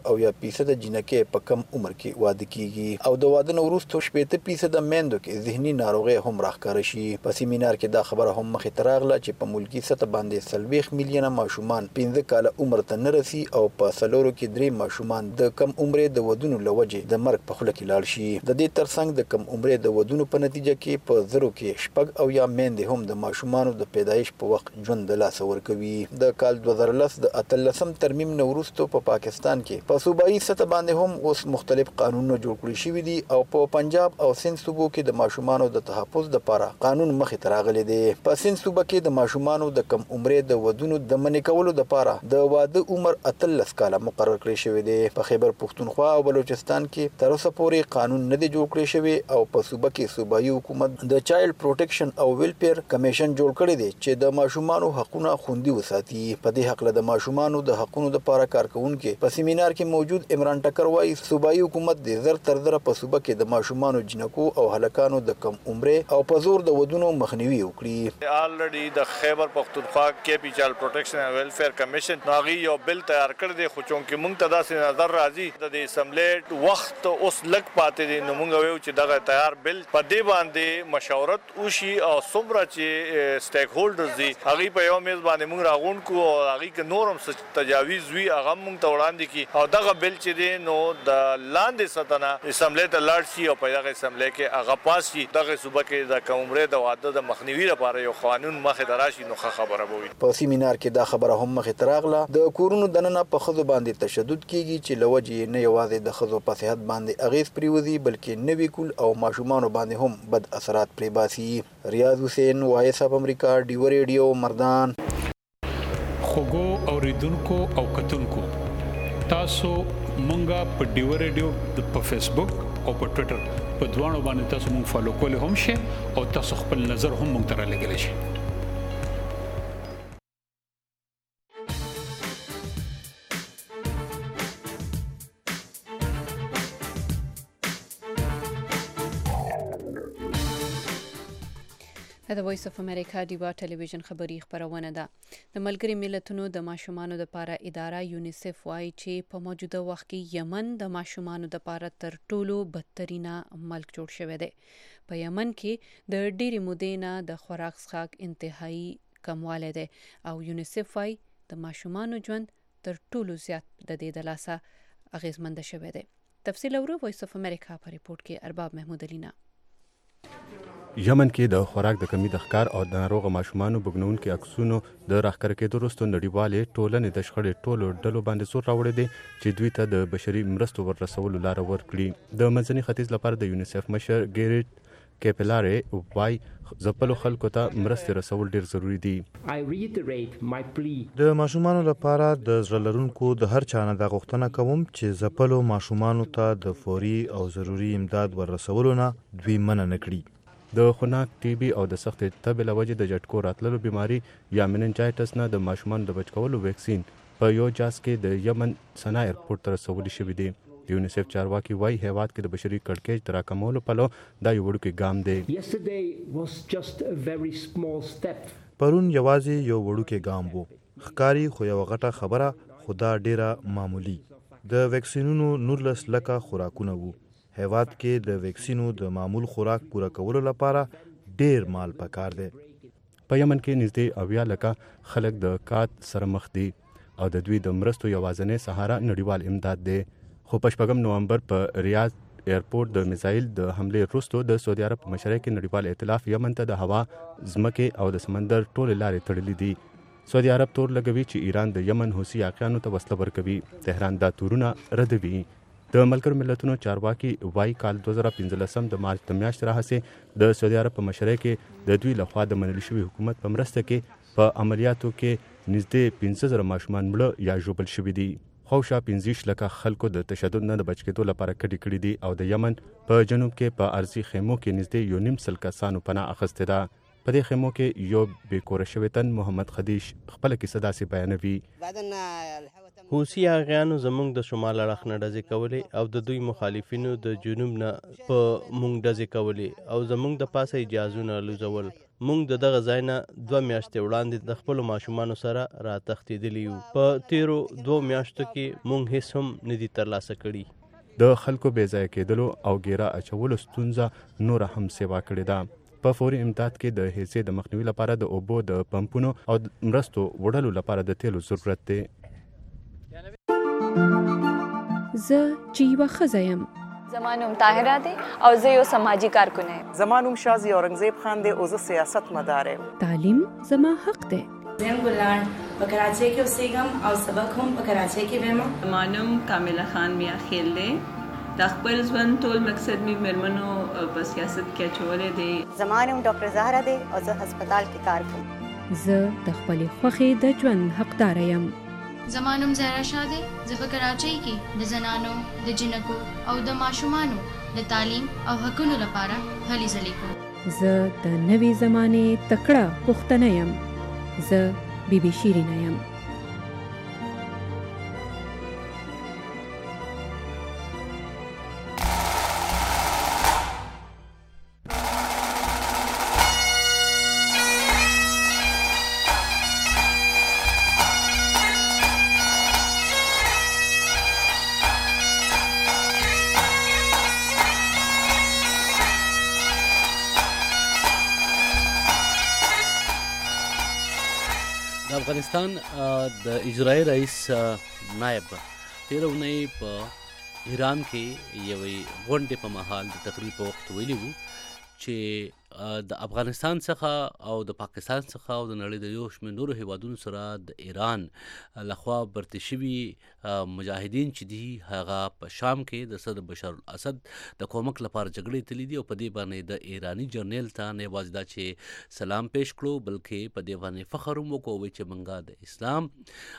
4% جنکې په کم عمر کې واده کیږي او د واده نه وروسته 80% میندو کې ذهني ناروغي هم راښکاره شي. په سیمینار کې دا خبره هم مخې ته راغله چې په ملکي سطح باندې 40 میلیونه ماشومان 15 کاله عمر ته نه رسي او په څلورو کې 3 ماشومان د کم عمرې د ودونو له وجې د مرګ په خوله کې لاړ شي. د دې ترڅنګ د کم عمرې د ودونو په نتیجه کې په زرو کې شپږ او یا میندې هم د ماشومانو د پیدایش په وخت ژوند د لاسه ورکوي. د کال 2010 د 18 ترمیم نه وروسته په پاکستان کې په صوبایي سطح باندې هم اوس مختلف قانونونه جوړ کړي شوي دي او په پنجاب او سند صوبو کې د ماشومانو د تحفظ لپاره قانون مخې ته راغلی دی. په سند صوبه کې د ماشومانو د کم عمرې د ودونو د منع کولو لپاره د واده عمر 18 کاله مقرر کړی شوی دی. په خیبر پښتونخوا او بلوچستان کې تر اوسه پورې قانون نه دی جوړ کړی شوی او په صوبه کې صوبایي حکومت د چایلډ پروټیکشن او ویلفیر کمیشن جوړ کړی دی چې د ماشومانو حقونه خوندي وساتي. په دې حق له د ماشومانو د حقونو لپاره کارکونکو په سیمینار کې موجود عمران ټکر وايي صوبایي حکومت د زر تر زر په صوبه کې د ماشومانو جنکو او هلکانو د کم عمرې او په زور د ودونو مخنیوي وکړي. آلریډي د خیبر پښتونخوا کې پی چایلډ پروټیکشن او ویلفیر کمیشن ناغي یو بل تیار کړی دی خو چونکې موږ ته داسې نظر راځي د اسمبلی وخت اوس لږ پاتې دی نو موږ ویو چې دغه تیار بل په دې باندې مشاورت وشي او څومره چې سټیک هولډرز دي هغوی په یو میز باندې موږ راغونډ کړو او هغوی که نور هم څه تجاویز وي هغه هم موږ ته وړاندې کړي او دغه بل چې دی نو د لاندې سطح نه اسمبلی ته لاړ شي او په دغه اسمبلی کې هغه پاس شي. دغه صوبه کې د کم عمرې د واده د مخنیوي لپاره یو قانون مخې ته راشي نو ښه خبره به وي. په سیمینار کې دا خبره هم مخې ته راغله د کورونو دننه په ښځو باندې تشدد کیږي چې له وجې نه یوازې د ښځو په صحت باندې اغیز پرېوځي بلکې نوي کول او ماشومانو باندې هم بد اثرات پرې باسي. ریاض حسین وایس اف امریکا ډیو ریډیو مردان. خوګو اوریدونکو او کتونکو تاسو مونږه په ډیو ریډیو په فیسبوک او په ټوئیټر په دوانو باندې تاسو مونږ فالو کولی هم شئ او تاسو خپل نظر هم مونږ ته رالیږلی شئ. د وایس اف امریکا ډیوا ټلویزیون خبری خبرونه ده. د ملګری ملتونو د ماشومانو لپاره اداره یونیسف وايي چې په موجوده وخت کې یمن د ماشومانو لپاره تر ټولو بدترینه ملک جوړ شوی دی. په یمن کې د ډېری مودې نه د خوراک څښاک انتهایی کموالی دی او یونیسف وايي د ماشومانو ژوند تر ټولو زیات د دې د لاسه اغیزمنده شوی دی. تفصیل اورو وایس اف امریکا په ریپورت کې ارباب محمود علینا. یمن کې د خوراک د کمی د ښکار او د ناروغه ماشومانو بګنونکو عکسونو د راښکاره کېدو وروسته نړیوالې ټولنې د شخړې ټولو ډلو باندې زور راوړی دی چې دوی ته د بشري مرستو ور رسولو لاره ورکړي. د منځني ختیځ لپاره د یونیسف مشر ګیریټ کیپلاري وایي ځپلو خلکو ته مرستې رسول ډیر ضروری دي. د ماشومانو لپاره د زړه لرونکو د هر چا نه دا غوښتنه کوم چې ځپلو ماشومانو ته د فوري او ضروري امداد ور رسولو نه دوی منع نه کړي. د خنک ټي بي او د سختې تبې له وجې د جټکو راتللو بیماري یا مننجایټس نه د ماشومانو د بچ کولو ویکسین په یو جاز کې د یمن سنا ایرپورټ ته رسولی شوي دي. د یونیسف چارواکي وایي هیواد کې د بشري کړکېچ د راکمولو پلو دا یو وړوکی ګام دی. پرون یوازې یو وړوکی ګام وو ښکاري خو یوه غټه خبره خو دا ډیره معمولی. د ویکسینونو 19 لکه خوراکونه وو. هیواد کې د ویکسینو د معمول خوراک پوره کولو لپاره ډیر مال پکار دی. په یمن کې نږدې 80 لکه خلک د کات سره مخ دي او د دوی د مرستو یوازینی سهارا نړیوال امداد دی. خو په 4 نومبر په ریاض ایرپورټ د میزایل د حمله وروسته د سعودي عرب په مشرۍ کې نړیوال ائتلاف یمن ته د هوا، ځمکې او د سمندر ټولې لارې تړلې دي. سعودي عرب تور لګوي چې ایران د یمن حوثي عاقیانو ته وسله ورکوي. تهران دا تورونه ردوي. د ملګرو ملتونو چارواکي وایي کال 2015 د مارچ د میاشتې راهیسې د سعودي عرب په مشرۍ کې د دوی لخوا د منل شوي حکومت په مرسته کې په عملیاتو کې نږدې 15,000 ماشومان مړه یا ژوبل شوي دي. خوشا 15 لکه خلکو د تشدد نه د بچ کېدو لپاره کډې کړې دي او د یمن په جنوب کې په ارضي خیمو کې نږدې 1.5 کسانو پناه اخیستې ده. په دې خیمو کې یو بېکوره شوی تن محمد خدیش خپله کیسه داسې بیانوي. حوثي عاقیانو زموږ د شمال اړخ نه ډزې کولې او د دوی مخالفینو د جنوب نه په موږ ډزې کولې او زموږ د پاسه اجازونه لوزول. موږ د دغه ځای نه 2 میاشتې وړاندې د خپلو ماشومانو سره راتښتېدلي یو. په تیرو 2 میاشتو کې موږ هیڅ هم نه دي ترلاسه کړي. د خلکو بې ځایه کېدلو او ګیره اچولو ستونزه نوره هم سیوا کړې ده. په فوري امداد کې د هیڅې د مخنیوي لپاره د اوبو د پمپونو او مرستو وړلو لپاره د تیلو ضرورت دی. زه چې یوه ښځه یم. زما نوم طاهره دی او زه یو سماجي کارکونه یم. زما نوم شازي اورنګزیب خان دی او زه سیاست مدار یم. تعلیم زما حق دی. زه ګلان په کراچۍ کې اوسېږم او سبق هم په کراچۍ کې وایم. زما نوم کامله خان میا خیل دی. د خپل ژوند ټول مقصد مې مېرمنو په سیاست کې اچولی دی. زما نوم ډاکټر زهره دی او زه هسپتال کې کار کوم. زه د خپلې خوښې د ژوند حقداره یم. زما نوم زهرا شاه دی. زه په کراچۍ کې د زنانو، د جنکو او د ماشومانو د تعلیم او حقونو لپاره هلې ځلې کوم. زه د نوې زمانې تکړه پښتنه یم. زه بیبي شیرینه یم. افغانستان د اجرایي رئیس نائب تیره اونۍ په ایران کې یوې غونډې په مهال د تقریر په وخت ویلي وو چې د افغانستان څخه او د پاکستان څخه او د نړۍ د یو شمېر نورو هیوادونو سره د ایران لخوا برتې شوي مجاهدین چې دي هغه په شام کې د صدر بشار الاسد د کومک لپاره جګړې تللي دي او په دې باندې د ایراني جرنیل ته نه یوازې دا چې سلام پیش کړو بلکې په دې باندې فخر هم وکړو چې موږ د اسلام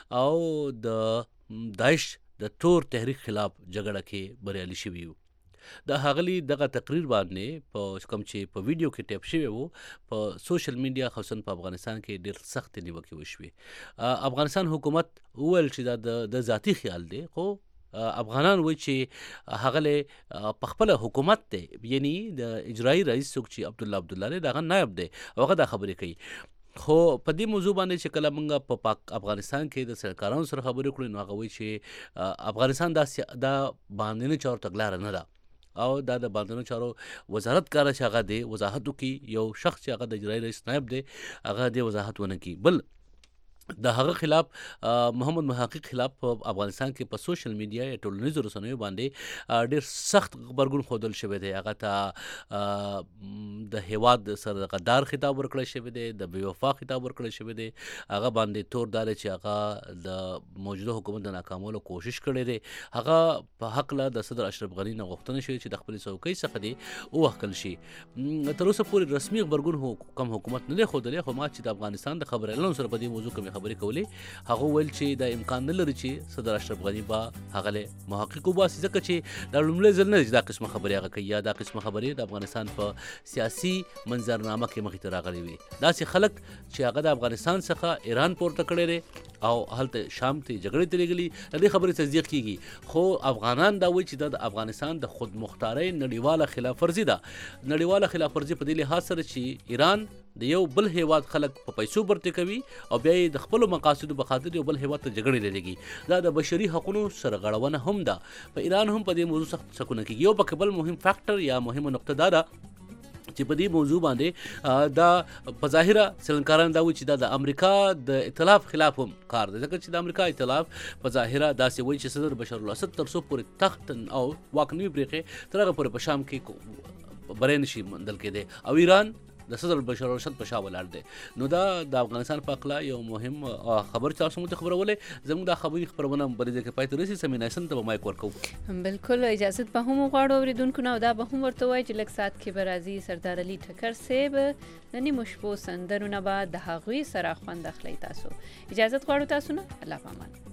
او د داعش د تور تحریک خلاف جګړه کې بریالي شوي یو. د هغلی دغه تقریر باندې په کوم چې په ویډیو کې ټیپ شوی وو په سوشل میډیا خصوصا په افغانستان کې ډېر سخت نیوکې وشوي. افغانستان حکومت وویل چې دا د ذاتی خیال دی خو افغانان وایي چې هغه په خپل حکومت دی یعنی د اجرایي رئیس څوک چې عبدالله دی دغه نائب دی او هغه دا خبرې کوي. خو په دې موضوع باندې چې کله موږ په پاک افغانستان کې د سرکارانو سره خبرې کړو نو هغه وایي چې افغانستان دا باندې چارو تګلاره نه ده او دا د باندنو چارو وزارت کار چې هغه دی وضاحت وکړي. یو شخص چې هغه د اجرایي رئیس نائب دی هغه دی وضاحت ونه کړي. بل د هغه خلاف محمد محقق خلاف په افغانستان کې په سوشل میډیا یا ټولنیزو رسنیو باندې ډېر سخت غبرګون ښودل شوی دی. هغه ته د هیواد سره غدار خطاب ورکړی شوی دی، د بې وفا خطاب ورکړی شوی دی. هغه باندې تور دا دی چې هغه د موجوده حکومت د ناکامولو کوشش کړی دی. هغه په حقله د صدر اشرف غني نه غوښتنه شوې چې د خپلې څوکۍ څخه دې ووهکل شي. تر اوسه پورې رسمي غبرګون کم حکومت نه دی ښودلی خو ما چې د افغانستان د خبریالانو سره په دې موضوع کې خبرې کولې هغه ویل چې دا امکان نه لري چې صدر اشرف غني به هغه له محقق وباسي ځکه چې دا لومړی ځل نه دی چې دا قسمه خبرې هغه کوي یا دا قسمه خبرې د افغانستان په سیاسي منظرنامه کې مخې ته راغلي وي. داسې خلک چې هغه د افغانستان څخه ایران پورته کړی دی او هلته شام ته جګړې ته لېږلي د دې خبرې تصدیق کیږي خو افغانان دا وایي چې دا د افغانستان د خود مختارۍ نړیواله خلاف ورزي ده. نړیواله خلاف ورزي په دې لحاظ سره چې ایران د یو بل هیواد خلک په پیسو برته کوي او بیا یې د خپلو مقاصدو په خاطر یو بل هیواد ته جګړې لېږي. دا د بشري حقونو سرغړونه هم ده. په ایران هم په دې موضوع سخت سکونه کېږي. یو پکې بل مهم فاکټر یا مهمه نقطه دا ده چې په دې موضوع باندې دا په ظاهره سیلانکاران دا وایي چې دا د امریکا د ائتلاف خلاف هم کار دی، ځکه چې د امریکا ائتلاف په ظاهره داسې وایي چې صدر بشار الاسد تر څو پورې تخت او واک نه وي پرېښی تر هغه پورې په شام کې بری نشي موندل کېدی، او ایران د صدر بشار الاسد په شا ولاړ دی. نو دا د افغانستان په اقلا یو مهم خبر تاسو مو ته خبرولې، زموږ دا خبري خبرونه بلې ځای کې پای ته رسي. سمینه حسن ته مایک ورکوو. بالکل اجازه به هم غواړو اوریدونکو نه دا به هم ورته وایي چې لږ ساعت کې به راځي سردار علي ټکر صاحب د نیمو شپو سندرونه به د هغوی سره خوند اخلي. تاسو اجازه غواړو تاسو نه، الله پامان.